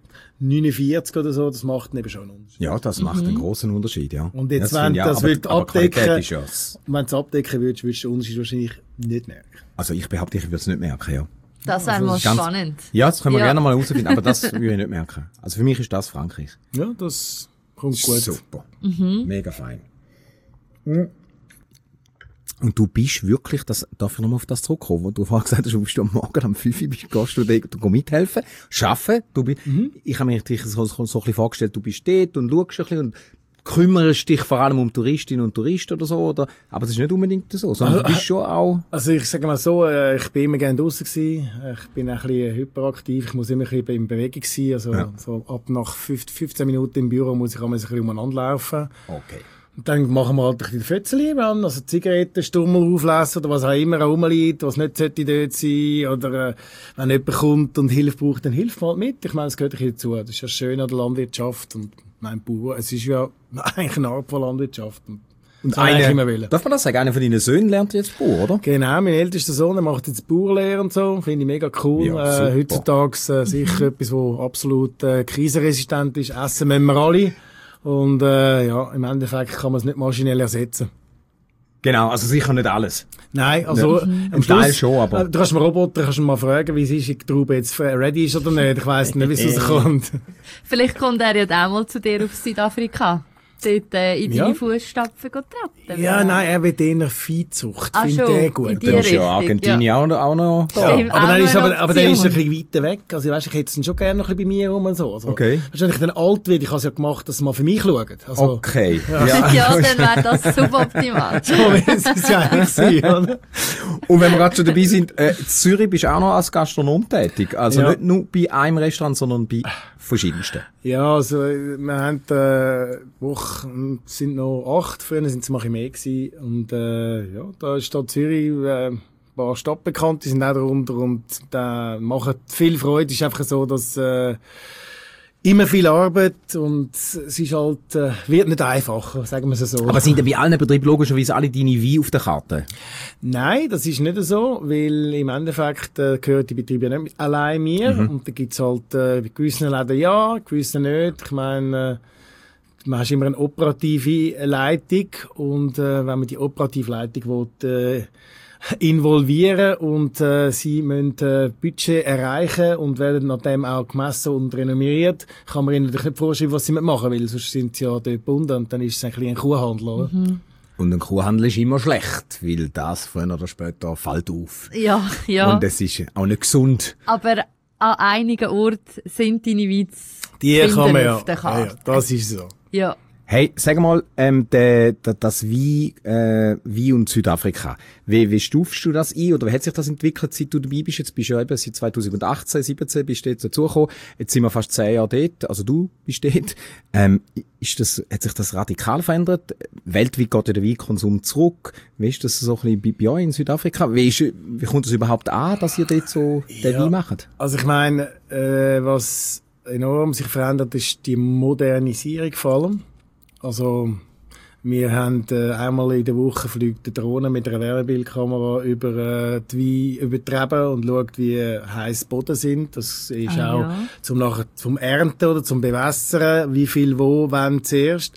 49 oder so, das macht eben schon einen Unterschied. Ja, das macht einen grossen Unterschied, ja. Und jetzt, Das wenn finde ich auch, das aber- willst aber Qualität abdecken, ist ja es. wenn du es abdecken würdest du den Unterschied wahrscheinlich nicht merken. Also ich behaupte, ich würde es nicht merken, ja. Das wäre mal ganz- spannend. Ja, das können wir Ja. gerne mal herausfinden, aber das würde ich nicht merken. Also für mich ist das Frankreich. Ja, das kommt gut. Super. Mega fein. Und du bist wirklich, darf ich nochmal auf das zurückkommen, wo du vorhin gesagt hast, du bist am Morgen am 5 Uhr, gehst du da mithelfen, arbeiten, ich habe mir dich so ein bisschen vorgestellt, du bist dort und schaust ein bisschen und kümmerst dich vor allem um Touristinnen und Touristen oder so, oder, aber das ist nicht unbedingt so, sondern du bist schon auch, Also ich sage mal so, ich bin immer gerne draussen gewesen. Ich bin auch ein bisschen hyperaktiv. Ich muss immer ein bisschen in Bewegung sein. Also so ab nach 15 Minuten im Büro muss ich einmal ein bisschen umeinander laufen. okay. Und dann machen wir halt ein bisschen Fötzeli ran, also Zigaretten, Stummel auflesen oder was auch immer rumliegt, was nicht sollte dort sein. Oder wenn jemand kommt und Hilfe braucht, dann hilft man halt mit. Ich meine, das gehört ein bisschen dazu. Das ist ja schön an der Landwirtschaft und mein Bauer. Es ist ja eigentlich eine Art von Landwirtschaft. Und so eigentlich immer wollen. Darf man das sagen? Einer von deinen Söhnen lernt jetzt Bauer, oder? Genau, mein ältester Sohn, der macht jetzt Bauerlehre und so. Finde ich mega cool. Ja, super. Heutzutage sicher etwas, was absolut krisenresistent ist. Essen müssen wir alle. Und ja, im Endeffekt kann man es nicht maschinell ersetzen. Genau, also sicher nicht alles. Nein, also am Teil Schluss, schon, aber- du kannst einen Roboter kannst du mal fragen, wie es ist, ob die Traube jetzt ready ist oder nicht. Ich weiss nicht, wie es rauskommt. Vielleicht kommt er ja auch mal zu dir auf Südafrika. Dort in Ja. deine Fußstapfen treten. Ja, nein, er will eher Viehzucht. Ah, Finde schon, ich in gut. die Dann ist ja Richtung, Argentinien auch noch da. Stimmt. Aber Auch dann ist noch eine aber dann ist er ein Option. bisschen weiter weg. Also, weißt, ich hätte es schon gerne noch ein bisschen bei mir rum und so. Also, Okay. Weißt, wenn ich dann alt werde, ich habe es ja gemacht, dass sie mal für mich schauen. Also, Okay. Ja, dann wäre das suboptimal. so wie es ist ja eigentlich sein, oder? Und wenn wir gerade schon dabei sind, in Zürich bist du auch noch als Gastronom tätig. Also Ja. nicht nur bei einem Restaurant, sondern bei verschiedensten. Ja, also, wir haben, Woche, sind noch 8, früher sind es mal ein bisschen mehr gewesen. Und, ja, da ist da Zürich, ein paar Stadtbekannte sind auch darunter und, machen viel Freude. Es ist einfach so, dass, immer viel Arbeit und es ist halt, wird nicht einfacher, sagen wir es so. Aber sind ja bei allen Betrieben logischerweise alle deine Weine auf der Karte? Nein, das ist nicht so, weil im Endeffekt gehört die Betriebe ja nicht allein mir. Und da gibt's halt bei gewissen Läden ja, gewissen nicht. Ich meine, man hast immer eine operative Leitung und wenn man die operative Leitung will, involvieren und sie müssen Budget erreichen und werden nach dem auch gemessen und renommiert, kann man ihnen natürlich nicht vorschreiben, was sie machen, weil sonst sind sie ja dort gebunden und dann ist es ein bisschen ein Kuhhandel, oder? Und ein Kuhhandel ist immer schlecht, weil das früher oder später fällt auf. Ja. Und es ist auch nicht gesund. Aber an einigen Orten sind deine Weine Die finden kann man auf der Karte. ja, das ist so. Ja. Hey, sag mal, das Wein und Südafrika. Wie stufst du das ein? Oder wie hat sich das entwickelt, seit du dabei bist? Jetzt bist du ja eben seit 2018, 2017 bist du jetzt dazugekommen. Jetzt sind wir fast 10 Jahre dort. Also du bist dort. Hat sich das radikal verändert? Weltweit geht ja der Weinkonsum zurück. Wie ist das so ein bisschen bei euch in Südafrika? Wie kommt es überhaupt an, dass ihr dort so den Wein macht? Also ich meine, was enorm sich verändert, ist die Modernisierung vor allem. Also, wir haben einmal in der Woche fliegt eine Drohne mit einer Wärmebildkamera über die Reben und schaut, wie heiß Boden sind. Das ist auch zum Ernten oder zum Bewässern, wie viel wo, wann zuerst.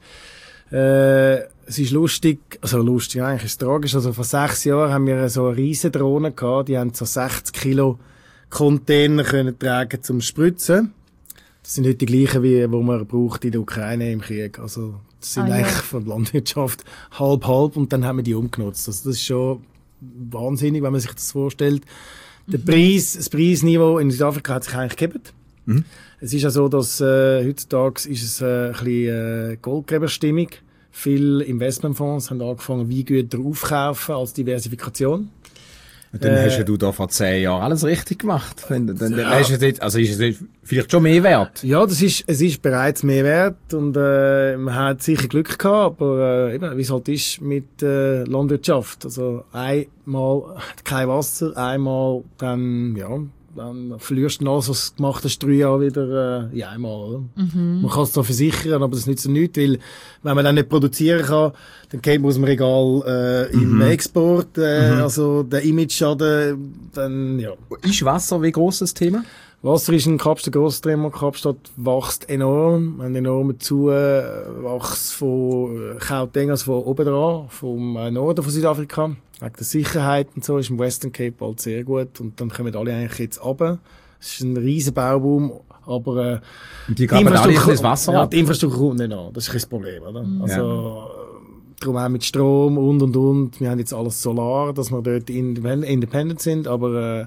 Es ist lustig, eigentlich ist es tragisch. Also vor 6 Jahren haben wir so eine riesen Drohne gehabt, die haben so 60 Kilo Container können tragen zum Spritzen. Das sind heute die gleichen, wie wo man braucht in der Ukraine im Krieg. Also das sind eigentlich von der Landwirtschaft halb und dann haben wir die umgenutzt. Also das ist schon wahnsinnig, wenn man sich das vorstellt. Das Preisniveau in Südafrika hat sich eigentlich gegeben. Mhm. Es ist ja so, dass heutzutage ist es ein bisschen Goldgräberstimmung. Viele Investmentfonds haben angefangen, Weingüter aufzukaufen als Diversifikation. Dann hast ja du da vor 10 Jahren alles richtig gemacht. Dann hast du jetzt, also ist es vielleicht schon mehr wert? Ja, es ist bereits mehr wert und man hat sicher Glück gehabt, aber eben, wie es halt ist mit Landwirtschaft. Also einmal kein Wasser, einmal dann verlierst du alles, was du gemacht hast, 3 Jahre wieder einmal. Oder? Man kann es zwar versichern, aber das nützt nichts, weil wenn man dann nicht produzieren kann, dann geht man aus dem Regal im Export, also der Image-Schaden, dann ja. Ist Wasser wie grosses Thema? Wasser ist in Kapstadt grosses Thema. Kapstadt wächst enorm. Ein enormer Zuwachs von Gauteng, also von oben dran, vom Norden von Südafrika. Wegen der Sicherheit und so ist im Western Cape bald sehr gut. Und dann kommen alle eigentlich jetzt runter. Es ist ein riesen Bauboom, aber die graben alle ins Wasser ab. Die Infrastruktur kommt nicht an. Das ist kein Problem, oder? Also darum auch mit Strom und. Wir haben jetzt alles Solar, dass wir dort independent sind, aber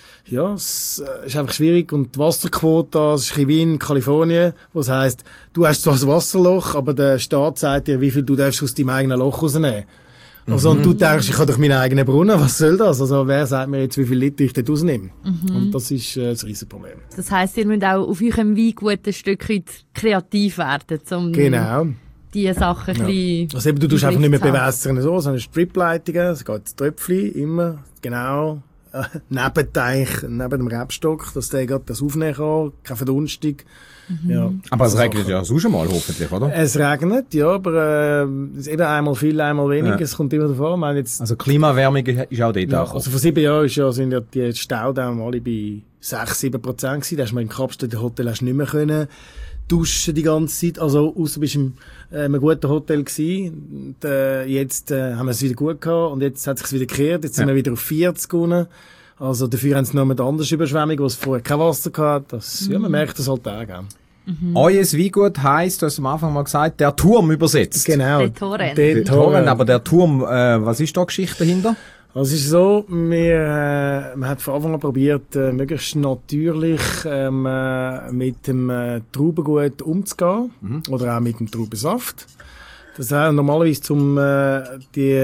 es ist einfach schwierig. Und die Wasserquote, das ist in Wien, Kalifornien, was heisst, du hast zwar das Wasserloch, aber der Staat sagt dir, wie viel du darfst aus deinem eigenen Loch rausnehmen. Also, und du denkst, ich habe doch meinen eigenen Brunnen, was soll das? Also, wer sagt mir jetzt, wie viel Liter ich dort rausnehme? Und das ist das Riesenproblem. Das heisst, ihr müsst auch auf eurem Weingut ein Stück weit kreativ werden, um diese Sachen ein bisschen also eben, du tust einfach nicht mehr bewässern, sondern Stripleitungen, es geht Tröpfchen, immer, genau, neben dem Rebstock, dass der gerade das aufnehmen kann, keine Verdunstung. Ja, aber es regnet ja sonst schon mal, hoffentlich, oder? Es regnet, ja, aber es ist eben einmal viel, einmal weniger. Es kommt immer davon. Also Klimawärmung ist auch dort auch. Also vor 7 Jahren sind ja die Staudämme alle bei 6-7% gewesen. Da hast du in Kapstadt im Hotel nicht mehr können duschen die ganze Zeit. Also ausser bist du in einem guten Hotel gewesen. Und, jetzt haben wir es wieder gut gehabt und jetzt hat es sich wieder gekehrt. Jetzt sind wir wieder auf 40 unten. Also dafür haben sie noch eine andere Überschwemmung, wo es vorher kein Wasser gehabt. Man merkt das halt auch. Euer Weingut heisst, du hast am Anfang mal gesagt, der Turm übersetzt. Genau. Der Toren. Aber der Turm, was ist da die Geschichte dahinter? Also es ist so, man hat von Anfang an probiert, möglichst natürlich mit dem Traubengut umzugehen. Oder auch mit dem Traubensaft. Das heißt, normalerweise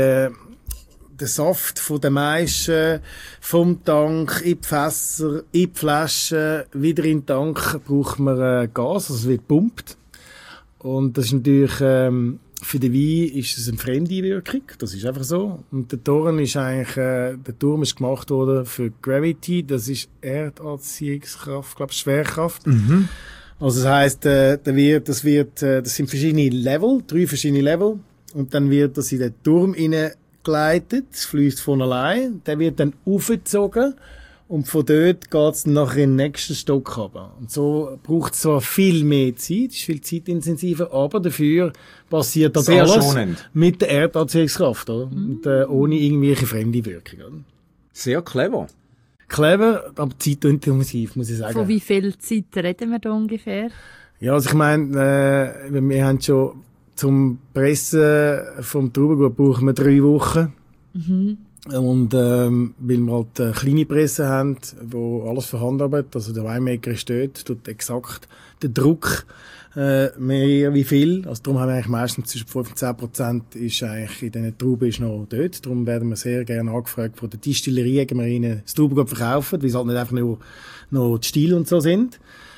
den Saft von den Maischen vom Tank in die Fässer, in die Flaschen, wieder in den Tank braucht man Gas, also es wird gepumpt. Und das ist natürlich, für den Wein ist es eine Fremdeinwirkung, das ist einfach so. Und der Turm ist eigentlich, der Turm ist gemacht worden für Gravity, das ist Erdanziehungskraft, glaube ich, Schwerkraft. Also das heisst, das sind verschiedene Level, 3 verschiedene Level. Und dann wird das in den Turm geleitet, es fließt von allein, der wird dann aufgezogen und von dort geht's dann nachher in den nächsten Stock runter. Und so braucht es zwar viel mehr Zeit, ist viel zeitintensiver, aber dafür passiert das sehr alles schonend mit der Erdanziehungskraft, oder? Und, ohne irgendwelche fremde Wirkung. Oder? Sehr clever. Clever, aber zeitintensiv, muss ich sagen. Von wie viel Zeit reden wir da ungefähr? Ja, also ich meine, wir haben schon zum Pressen vom Traubengut brauchen wir 3 Wochen. Und weil wir halt kleine Presse haben, wo alles verhandelt, also der Winemaker ist dort, tut exakt den Druck mehr wie viel. Also darum haben wir eigentlich meistens zwischen 5 und 10% ist eigentlich in diesen Trauben ist noch dort. Darum werden wir sehr gerne angefragt von der Distillerie, wenn wir ihnen das Traubengut verkaufen, weil es halt nicht einfach nur noch die Stil und so sind.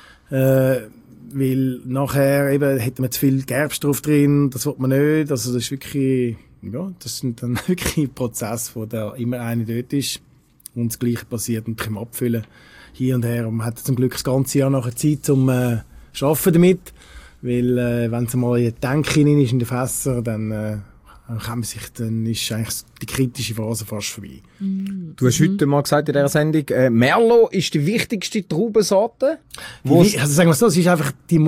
Weil nachher eben hätten wir zu viel Gerbstoff drauf drin, das will man nicht. Also das ist wirklich, ja, das sind dann wirklich Prozesse, wo da immer einer dort ist und das Gleiche passiert und kann abfüllen hier und her. Und man hat zum Glück das ganze Jahr nachher Zeit zum Arbeiten damit, weil wenn es mal in den Tank hinein ist in den Fässer, dann ist eigentlich die kritische Phase fast vorbei. Du hast heute mal gesagt in dieser Sendung, Merlot ist die wichtigste Traubensorte. Also sagen wir so, es ist einfach die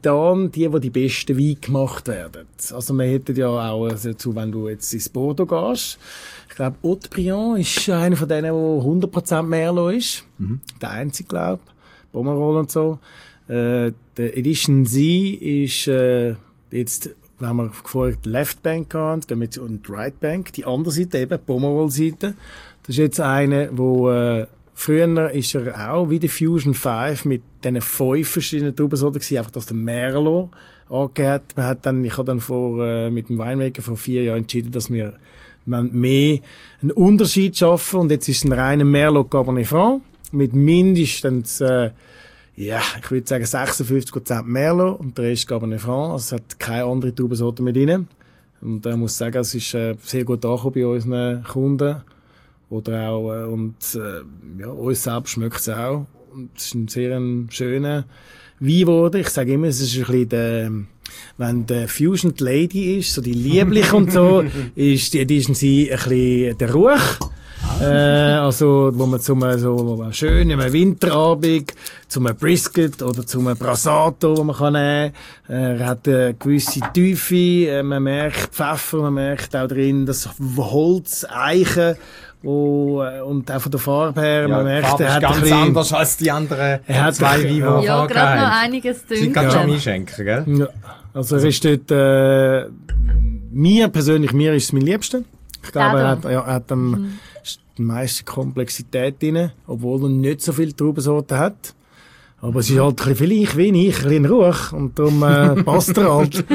besten Weine gemacht werden. Also wir hätten ja auch dazu, wenn du jetzt ins Bordeaux gehst, ich glaube, Haut-Briand ist einer von denen, der 100% Merlot ist. Der einzige, glaube ich. Pomerol und so. Der Edition Z ist jetzt, wenn wir vorher die Left Bank haben, gehen wir jetzt und die Right Bank, die andere Seite eben, die Pomerol-Seite. Das ist jetzt eine, wo früher ist er auch wie die Fusion 5 mit diesen 5 verschiedenen Traubensorten gewesen, einfach dass der Merlot angegeben hat. Ich habe dann mit dem Winemaker vor 4 Jahren entschieden, dass wir mehr einen Unterschied schaffen, und jetzt ist es ein reiner Merlot Cabernet Franc mit mindestens ich würde sagen 56% Merlot und der Rest Cabernet Franc. Also es hat keine andere Traubensorte mit drin. Und ich muss sagen, es ist sehr gut angekommen bei unseren Kunden. Oder auch, uns selbst schmeckt es auch. Und es ist ein sehr schöner Wein geworden. Ich sage immer, es ist ein bisschen wenn der Fusion die Lady ist, so die liebliche und so, ist die Edition sie ein bisschen der Ruch. Also, wo man zum so schönen Winterabend, zum Brisket oder zum Brasato, wo man kann nehmen. Er hat eine gewisse Tiefe, man merkt Pfeffer, man merkt auch drin das Holz, Eichen, und auch von der Farbe her, man merkt, er hat ganz anders als die anderen zwei Weine, die ja, gerade noch einiges dünn. Sie kann schon einschenken, gell? Ja, also er ist dort, mir ist es mein Liebster. Ich glaube, er hat die meiste Komplexität drin, obwohl er nicht so viele Traubensorten hat. Aber es ist halt ein bisschen wie ich, ein bisschen Ruch, und darum passt er halt.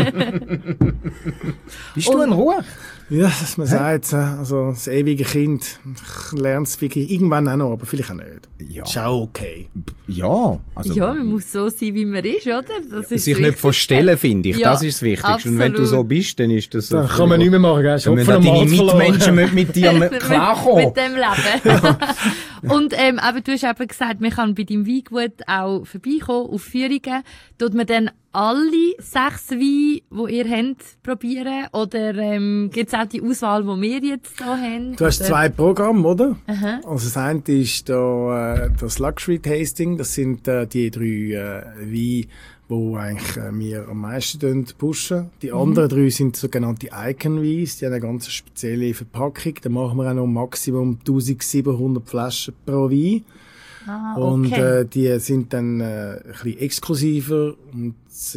Bist du ein Ruch? Ja, dass man sagt, also das ewige Kind, ich lerne es wirklich irgendwann auch noch, aber vielleicht auch nicht. Ja. Ist auch okay. Ja, also ja, man muss so sein, wie man ist, oder? Das ist sich nicht verstellen, finde ich. Ja, das ist das Wichtigste. absolut. Und wenn du so bist, dann ist das... Dann kann man nicht mehr machen, gell? Dann müssen deine Mitmenschen mit dir klarkommen. Mit dem Leben. Und aber du hast eben gesagt, man kann bei deinem Weingut auch vorbeikommen auf Führungen. Tut man dann alle 6 Weine, die ihr habt, probieren? Oder gibt es auch die Auswahl, die wir jetzt hier haben? Du hast 2 Programme, oder? Aha. Also das eine ist das Luxury Tasting. Das sind die 3 Weine, die eigentlich wir am meisten pushen. Die anderen 3 sind sogenannte Icon Weins. Die haben eine ganz spezielle Verpackung. Da machen wir auch noch Maximum 1700 Flaschen pro Wein. Ah, okay. Und die sind dann ein bisschen exklusiver, und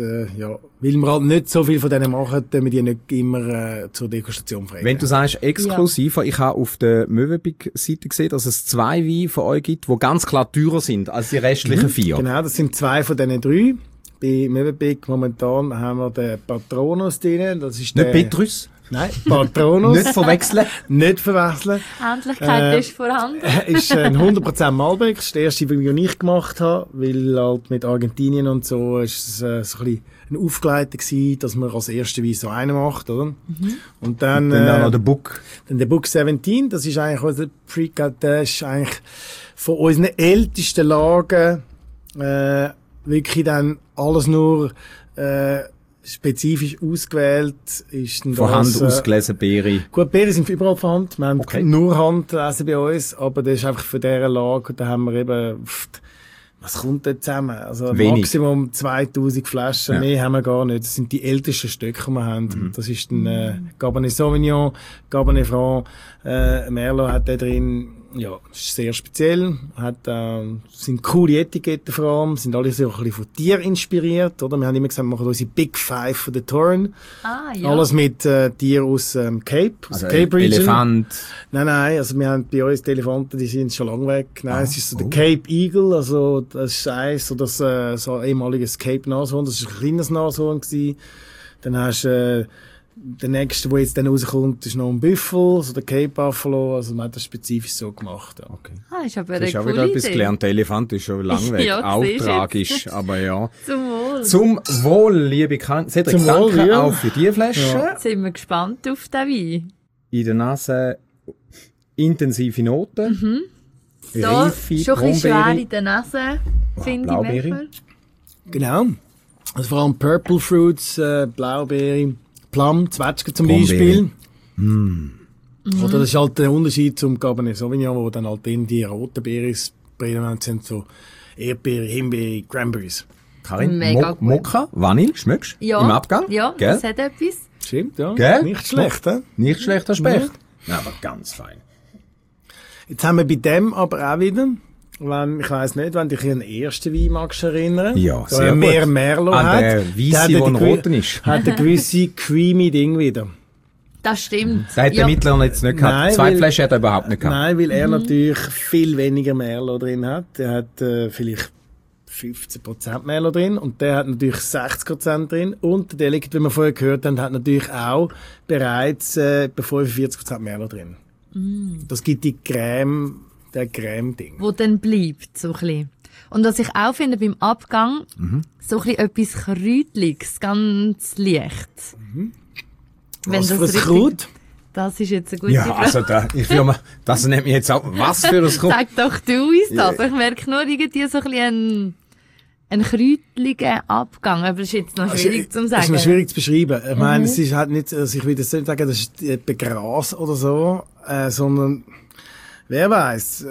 weil wir halt nicht so viel von denen machen, können wir die nicht immer zur Degustation freigeben. Wenn du sagst exklusiver, ich habe auf der Mövenpick-Seite gesehen, dass es 2 Weine von euch gibt, die ganz klar teurer sind als die restlichen 4. Genau, das sind 2 von diesen 3. Bei Mövenpick momentan haben wir den Patronus drin. Das ist nicht Petrus? Nein, Patronus. Nicht verwechseln. Nicht verwechseln. Ähnlichkeit ist vorhanden. Ist ein 100% Malbec. Das ist der erste, den ich gemacht habe, weil halt mit Argentinien und so ist es so ein bisschen ein Aufgleiter gewesen, dass man als erste Wein so einen macht, oder? Und dann auch noch der Book. Dann der Book 17, das ist eigentlich unser Pre-Cut, der ist eigentlich von unseren ältesten Lagen wirklich dann alles nur spezifisch ausgewählt ist. Von Hand ausgelesen, Beere. Gut, Beere sind überall von Hand. Wir haben nur Hand lesen bei uns, aber das ist einfach für diese Lage, da haben wir eben, was kommt da zusammen? Also wenig. Maximum 2000 Flaschen, mehr haben wir gar nicht. Das sind die ältesten Stücke, die wir haben. Das ist ein Cabernet Sauvignon, Cabernet Franc, Merlot hat da drin, Ja, ist sehr speziell. Sind coole Etiketten vor allem, sind alle so ein bisschen von Tieren inspiriert, oder? Wir haben immer gesagt, wir machen unsere Big Five von der Torn. Ah, ja. Alles mit Tieren aus Cape, aus Also Cape Region. Elefant. Nein, also wir haben bei uns die Elefanten, die sind schon lange weg. Nein, es ist so der Cape Eagle, also das ist so ein ehemaliges Cape Nashorn, das war ein kleines Nashorn gewesen. Dann hast du der nächste, der jetzt dann rauskommt, ist noch ein Büffel, so der Cape Buffalo, also man hat das spezifisch so gemacht. Ja. Okay. Ah, ist aber Das ist eine auch wieder coole etwas Idee. gelernt. Der Elefant ist schon lange weg. Ja, auch siehst du tragisch, aber ja. Zum Wohl. Zum Wohl, liebe Karin. Cedric, Zum Wohl, danke ja. auch für die Flasche. Ja. Jetzt sind wir gespannt auf den Wein. In der Nase intensive Noten. Da, Reife schon ein bisschen schwer Brombeere. in der Nase, finde ich Blaubeere. manchmal. Genau. Also vor allem Purple Fruits, Blaubeere, Plum, Zwetschgen zum Brombeere. Beispiel. Oder das ist halt der Unterschied zum Cabernet Sauvignon, wo dann halt eben die roten Beeren prädominant sind, so Erdbeere, Himbeere, Cranberries. Karin, Mega gut. Mokka, Vanille, schmeckst du? Ja, Im Abgang? Ja, Gell? das hat etwas. Stimmt, ja. Gell? Nicht schlecht, hä? Nicht schlechter Specht. Ja, aber ganz fein. Jetzt haben wir bei dem aber auch wieder, ich weiss nicht, wenn du dich an den ersten Wein magst erinnern. Ja, da sehr er mehr gut. Merlot An hat. der Weisse, der hat wo ein eine roten ist. Hat ein gewisse creamy Ding wieder. Das stimmt. Das hat der Mittler jetzt nicht gehabt. Nein, Zwei weil- Flaschen hat er überhaupt nicht gehabt. Nein, weil er natürlich viel weniger Merlot drin hat. Er hat vielleicht 15% Merlot drin und der hat natürlich 60% drin. Und der Delicate, wie wir vorher gehört haben, hat natürlich auch bereits etwa 45% Merlot drin. Das gibt die Creme, der Creme-Ding. Wo dann bleibt, so ein bisschen. Und was ich auch finde beim Abgang, so ein bisschen etwas Kräutliches, ganz leicht. Wenn Was das für ein richtig- Kraut? Das ist jetzt eine gute Ja, Frage. also ich will mal, das nimmt mich jetzt auch, was für ein Kraut. Sag doch du uns das. Ich merke nur irgendwie so ein bisschen einen kräutligen Abgang. Aber das ist jetzt noch schwierig zu Das sagen. ist noch schwierig zu beschreiben. Ich meine, es ist halt nicht, also ich will jetzt nicht sagen, das ist etwa Gras oder so, sondern, wer weiß,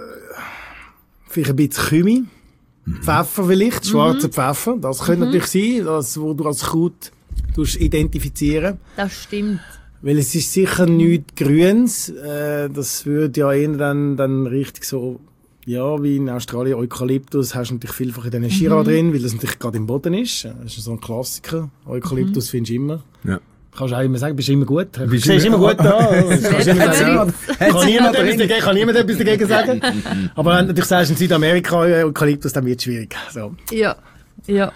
vielleicht ein bisschen Kümi, Pfeffer vielleicht, schwarzer Pfeffer, das könnte natürlich sein, das, wo du als Kraut identifizieren. Das stimmt. Weil es ist sicher nichts Grünes, das würde ja eher dann richtig so, ja, wie in Australien Eukalyptus, hast du natürlich vielfach in diesen Shiraz drin, weil das natürlich gerade im Boden ist. Das ist so ein Klassiker. Eukalyptus findest du immer. Ja. Kannst du auch immer sagen, bist immer gut. Du Bist siehst immer immer- gut da. Kannst immer sagen. Hat's Kann niemand etwas dagegen sagen. Aber wenn du natürlich sagst, in Südamerika Eukalyptus, dann wird es schwierig. So. Ja. Ja.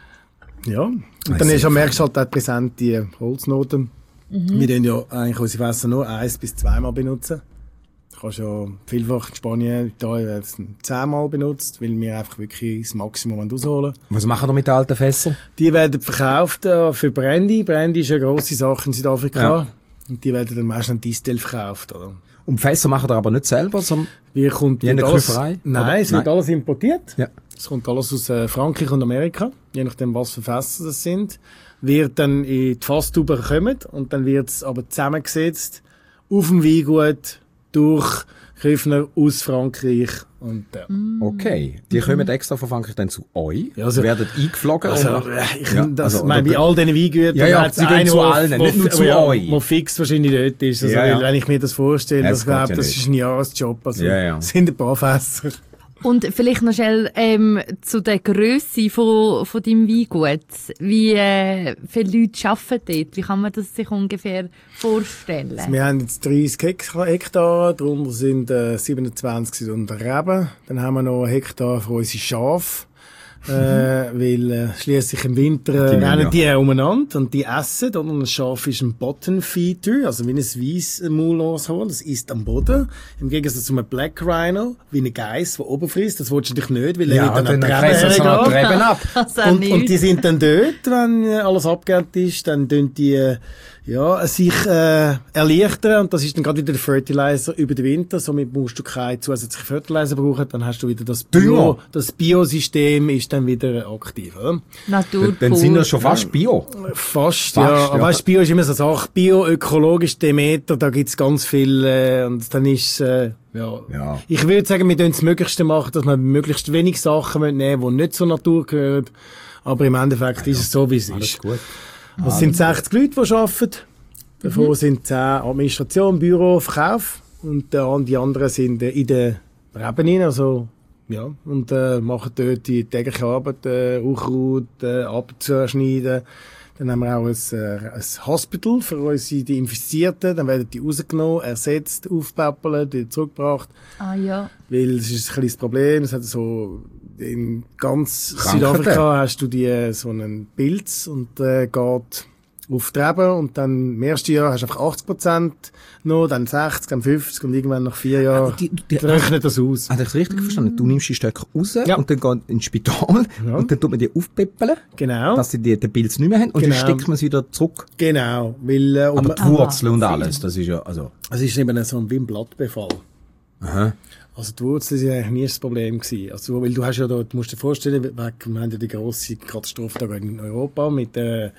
Ja. Und dann ist, merkst du halt auch präsent die Holznoten. Wir tun ja eigentlich unsere Fässer nur 1 bis 2 Mal benutzen. Du kannst ja vielfach in Spanien, Italien werden es 10 Mal benutzt, weil wir einfach wirklich das Maximum rausholen. Was machen wir mit den alten Fässern? Die werden verkauft für Brandy. Brandy ist eine grosse Sache in Südafrika. Ja. Und die werden dann meistens an Distel verkauft, oder? Und Fässer machen wir aber nicht selber, sondern Wie kommt Wie in der alles? Küferei? Nein, Oder? es wird Nein. alles importiert. Ja. Es kommt alles aus Frankreich und Amerika, je nachdem, was für Fässer das sind. Wird dann in die Fasstuben kommen und dann wird es aber zusammengesetzt auf dem Weingut durch Küffner aus Frankreich. Und, okay. Die kommen extra von Frankreich dann zu euch, Ja, also- werden eingeflogen. Also, oder? ich Ja, das, also, meine, bei oder- all diesen Weingütern Ja, ja, hat's sie gehen einen, zu wo- allen, wo- nicht nur zu ja, euch. wo fix wahrscheinlich dort ist. Also, Ja, ja. weil, wenn ich mir das vorstelle, Das das, glaub, geht ja das nicht. ist ein Jahresjob. Also, Ja, ja. es sind ein paar Fässer. Und vielleicht noch schnell zu der Grösse von deinem Weingut. Wie viele Leute arbeiten dort? Wie kann man das sich ungefähr vorstellen? Wir haben jetzt 30 Hektar, darunter sind 27 sind unter Reben. Dann haben wir noch einen Hektar für unsere Schafe. Weil schliesslich im Winter Die nehmen rennen ja. die umeinander und die essen. Und ein Schaf ist ein Bottom Feeder, also wie ein Weissmaulnashorn, das isst am Boden. Im Gegensatz zu einem Black Rhino, wie ein Geiss, der oben frisst. Das willst du natürlich nicht, weil er Ja, wird dann dann an die fressen Reben sie noch die hergehen. Reben ab. Also Und die sind dann dort, wenn alles abgegeben ist, dann tun die sich erleichtern und das ist dann gerade wieder der Fertilizer über den Winter. Somit musst du keinen zusätzlichen Fertilizer brauchen, dann hast du wieder das Dünger. Das Biosystem ist dann wieder aktiv, oder? Natur Dann sind pur. wir schon fast Bio. Fast, ja. ja. Aber weißt, Bio ist immer so eine Sache. Bio, ökologisch, Demeter, da gibt's ganz viel, und dann ist, Ja. Ich würde sagen, wir tun das Möglichste machen, dass wir möglichst wenig Sachen nehmen, die nicht zur Natur gehören. Aber im Endeffekt ist es so, wie es ist. Gut. Es sind 60 Leute, die arbeiten. Davon sind 10 Administration, Büro, Verkauf. und die anderen sind in der Reben, also ja, und machen dort die tägliche Arbeit, Unkraut abzuschneiden. Dann haben wir auch ein Hospital für unsere die Infizierten. Dann werden die rausgenommen, ersetzt, aufpäppelt, wieder zurückgebracht. Ah ja. Weil es ist ein kleines Problem. Es hat so, in ganz Krankheiten. Südafrika hast du so einen Pilz und geht auf die Reben und dann im ersten Jahr hast du einfach 80% noch, dann 60, dann 50 und irgendwann nach 4 Jahren rechnet das aus. Habe ich das richtig verstanden? Du nimmst die Stöcke raus Ja. und dann gehst ins Spital und dann tut man die aufpeppeln, Genau. dass sie den Pilz nicht mehr haben und Genau. dann steckt man sie wieder zurück. Genau. Weil, Aber die Wurzeln und alles, das ist ja, also... es ist eben so wie ein Blattbefall. Aha. Also die Wurzeln sind eigentlich nie das Problem gewesen. Also, weil du hast ja da, du musst dir vorstellen, wir haben ja die grosse Katastrophe da in Europa mit diesen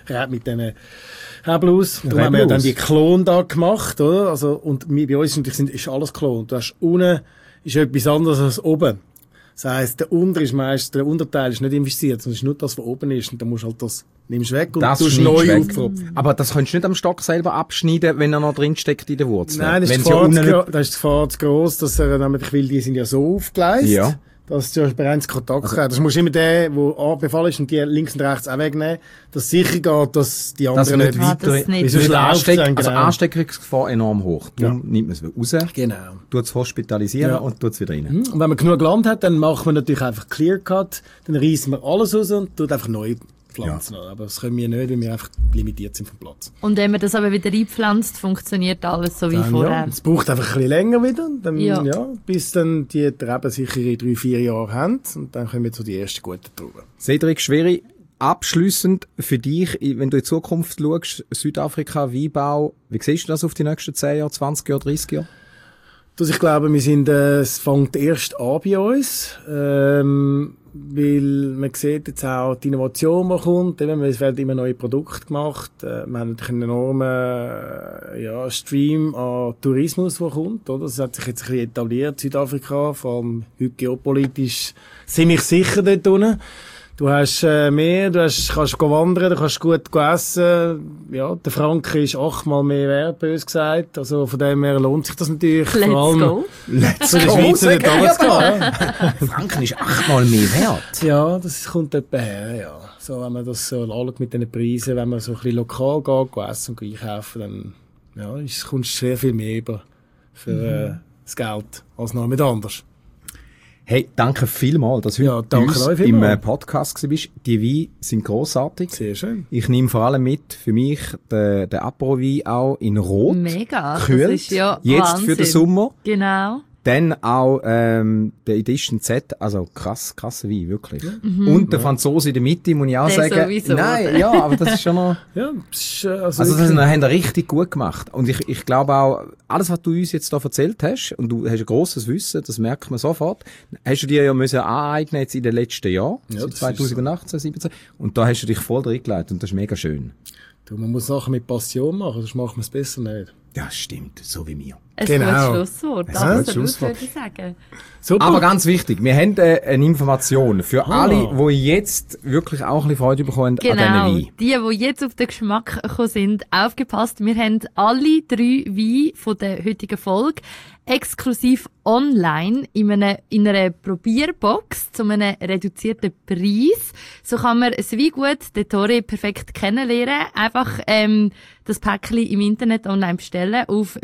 Rebelus. Darum haben wir ja dann die Klon da gemacht, oder? Also, und bei uns ist alles Klon. Du hast unten ist etwas anderes als oben. Das heisst, der Unterteil ist nicht investiert, sondern ist nur das, was oben ist. Und dann musst du halt das, nimmst weg und Das tust schneidest neu weg. aufpropfen. Aber das kannst du nicht am Stock selber abschneiden, wenn er noch drin steckt in der Wurzel. Nein, das wenn ist, sie ja unten nicht... das ist die Gefahr zu gross, dass weil die sind ja so aufgeleistet, Ja. dass du bereits Kontakt hast. Das musst du immer den, der anbefallen ist, und die links und rechts auch wegnehmen, dass es sicher geht, dass die Das anderen nicht Ah, weiter... das nicht. Wieso nicht läuft es dann, Also genau. Ansteckungsgefahr enorm hoch. Darum nimmt man es raus, Genau. tut es hospitalisieren Ja. und tut es wieder rein. Und wenn man genug Land hat, dann macht man natürlich einfach Clear Cut, dann reissen wir alles raus und tut einfach neu pflanzen. Aber das können wir nicht, weil wir einfach limitiert sind vom Platz. Und wenn man das aber wieder einpflanzt, funktioniert alles so wie Dann, vorher. ja, es braucht einfach ein bisschen länger wieder, dann, Ja. bis dann die Reben sicher in 3-4 Jahre haben und dann kommen wir zu die ersten guten Trauben. Cedric Schweri, abschliessend für dich, wenn du in die Zukunft schaust, Südafrika, Weinbau, wie siehst du das auf die nächsten 10 Jahre, 20 Jahre, 30 Jahre? Ich glaube, es fängt erst an bei uns, weil man sieht jetzt auch die Innovation, die kommt, es werden immer neue Produkte gemacht, wir haben natürlich einen enormen Stream an Tourismus, der kommt, oder? Das hat sich jetzt ein bisschen etabliert, Südafrika, vor allem heute geopolitisch ziemlich sicher dort unten. Du hast mehr, kannst wandern, du kannst gut essen. Ja, der Franken ist 8-mal mehr wert, bös gesagt. Also von dem her lohnt sich das natürlich. Let's vor allem go. zu den Schweizer nicht runterzugehen. Franken ist 8-mal mehr wert. Ja, das kommt etwa her, ja. So, wenn man das so anschaut mit diesen Preisen, wenn man so ein bisschen lokal geht, essen und einkaufen, dann, ja, kommst du sehr viel mehr über für das Geld als noch mit anders. Hey, danke vielmals, dass du Ja, heute bei danke uns euch im vielmals. Podcast bist. Die Weine sind grossartig. Sehr schön. Ich nehme vor allem mit für mich den Apero-Wein auch in Rot. Mega. Kühlt. Das ist ja Jetzt Wahnsinn. für den Sommer. Genau. Dann auch der Edition Z, also krasser Wein, wirklich. Und der Franzose in der Mitte, muss ich auch Der sagen. sowieso. Nein, ja, aber das ist schon noch... Ja, das ist, Also das haben wir richtig gut gemacht. Und ich glaube auch, alles, was du uns jetzt da erzählt hast, und du hast ein grosses Wissen, das merkt man sofort, hast du dir ja müssen aneignen jetzt in den letzten Jahren, Ja, so das ist 2018, 2017. Und da hast du dich voll reingelegt und das ist mega schön. man muss Sachen mit Passion machen, sonst macht man es besser nicht. Ja, stimmt, so wie mir. Ein Genau. gutes Schlusswort. Ein gutes Absolut, Schlusswort. würde ich sagen. Super. Aber ganz wichtig, wir haben eine Information für alle, die jetzt wirklich auch ein bisschen Freude bekommen Genau, an diesen Wein. die jetzt auf den Geschmack gekommen sind, aufgepasst. Wir haben alle 3 Weine von der heutigen Folge exklusiv online in einer Probierbox zu einem reduzierten Preis. So kann man das Weingut der Tore perfekt kennenlernen. Einfach das Päckchen im Internet online bestellen auf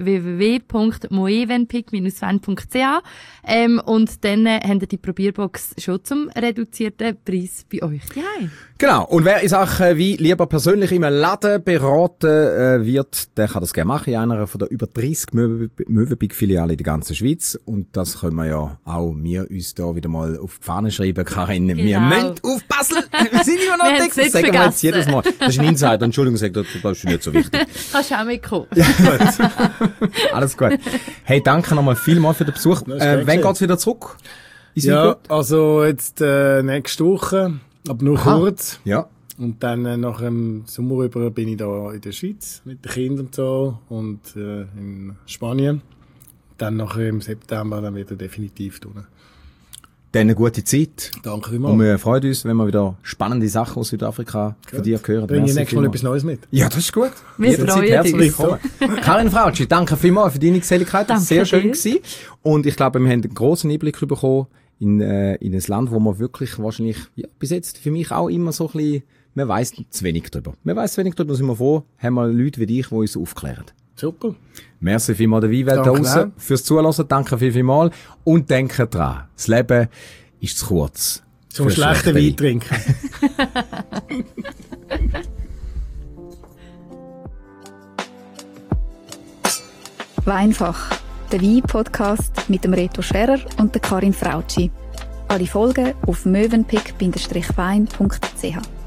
www.moevenpick-fan.ch und dann habt ihr die Probierbox schon zum reduzierten Preis bei euch daheim. Genau. Und wer in Sachen Wein lieber persönlich im Laden beraten wird, der kann das gerne machen in einer von der über 30 Möwenpick-Filialen in der ganzen Schweiz. Und das können wir ja auch uns da wieder mal auf die Fahne schreiben, Karin. Wir Genau. müssen aufpassen. Wir sind immer noch Wir dick. haben's nicht Das sagen wir jetzt vergessen. jedes Mal. Das ist ein Insider. Entschuldigung, das ist nicht so wichtig. Kannst du auch mitkommen. Alles gut. Hey, danke nochmal vielmals für den Besuch. Das ist gern Wann gesehen. geht's wieder zurück? Ins Ja, Weingut? also jetzt nächste Woche, aber nur Aha. kurz. Ja. Und dann nach dem Sommer über bin ich da in der Schweiz mit den Kindern und so und in Spanien. Dann nachher im September dann wieder definitiv tun. Dann eine gute Zeit. Danke vielmals. Und wir freuen uns, wenn wir wieder spannende Sachen aus Südafrika von dir hören. Bring ich nächstes Mal etwas Neues mit. Ja, das ist gut. Wir freuen herzlich uns. willkommen. Karin Frautschi, danke vielmals für deine Geselligkeit. Das war sehr schön gewesen. Und ich glaube, wir haben einen grossen Einblick bekommen in ein Land, wo man wirklich wahrscheinlich, bis jetzt für mich auch immer so ein bisschen, man weiss zu wenig drüber. Man weiss zu wenig drüber, sind wir froh, haben wir Leute wie dich, die uns aufklären. Super. Merci vielmals der Weinwelt da draussen fürs Zuhören. Danke vielmals. Und denke dran, das Leben ist zu kurz. Zum schlechten Wein trinken. Weinfach, der Wein-Podcast mit dem Reto Scherer und der Karin Frautschi. Alle Folgen auf mövenpick-wein.ch.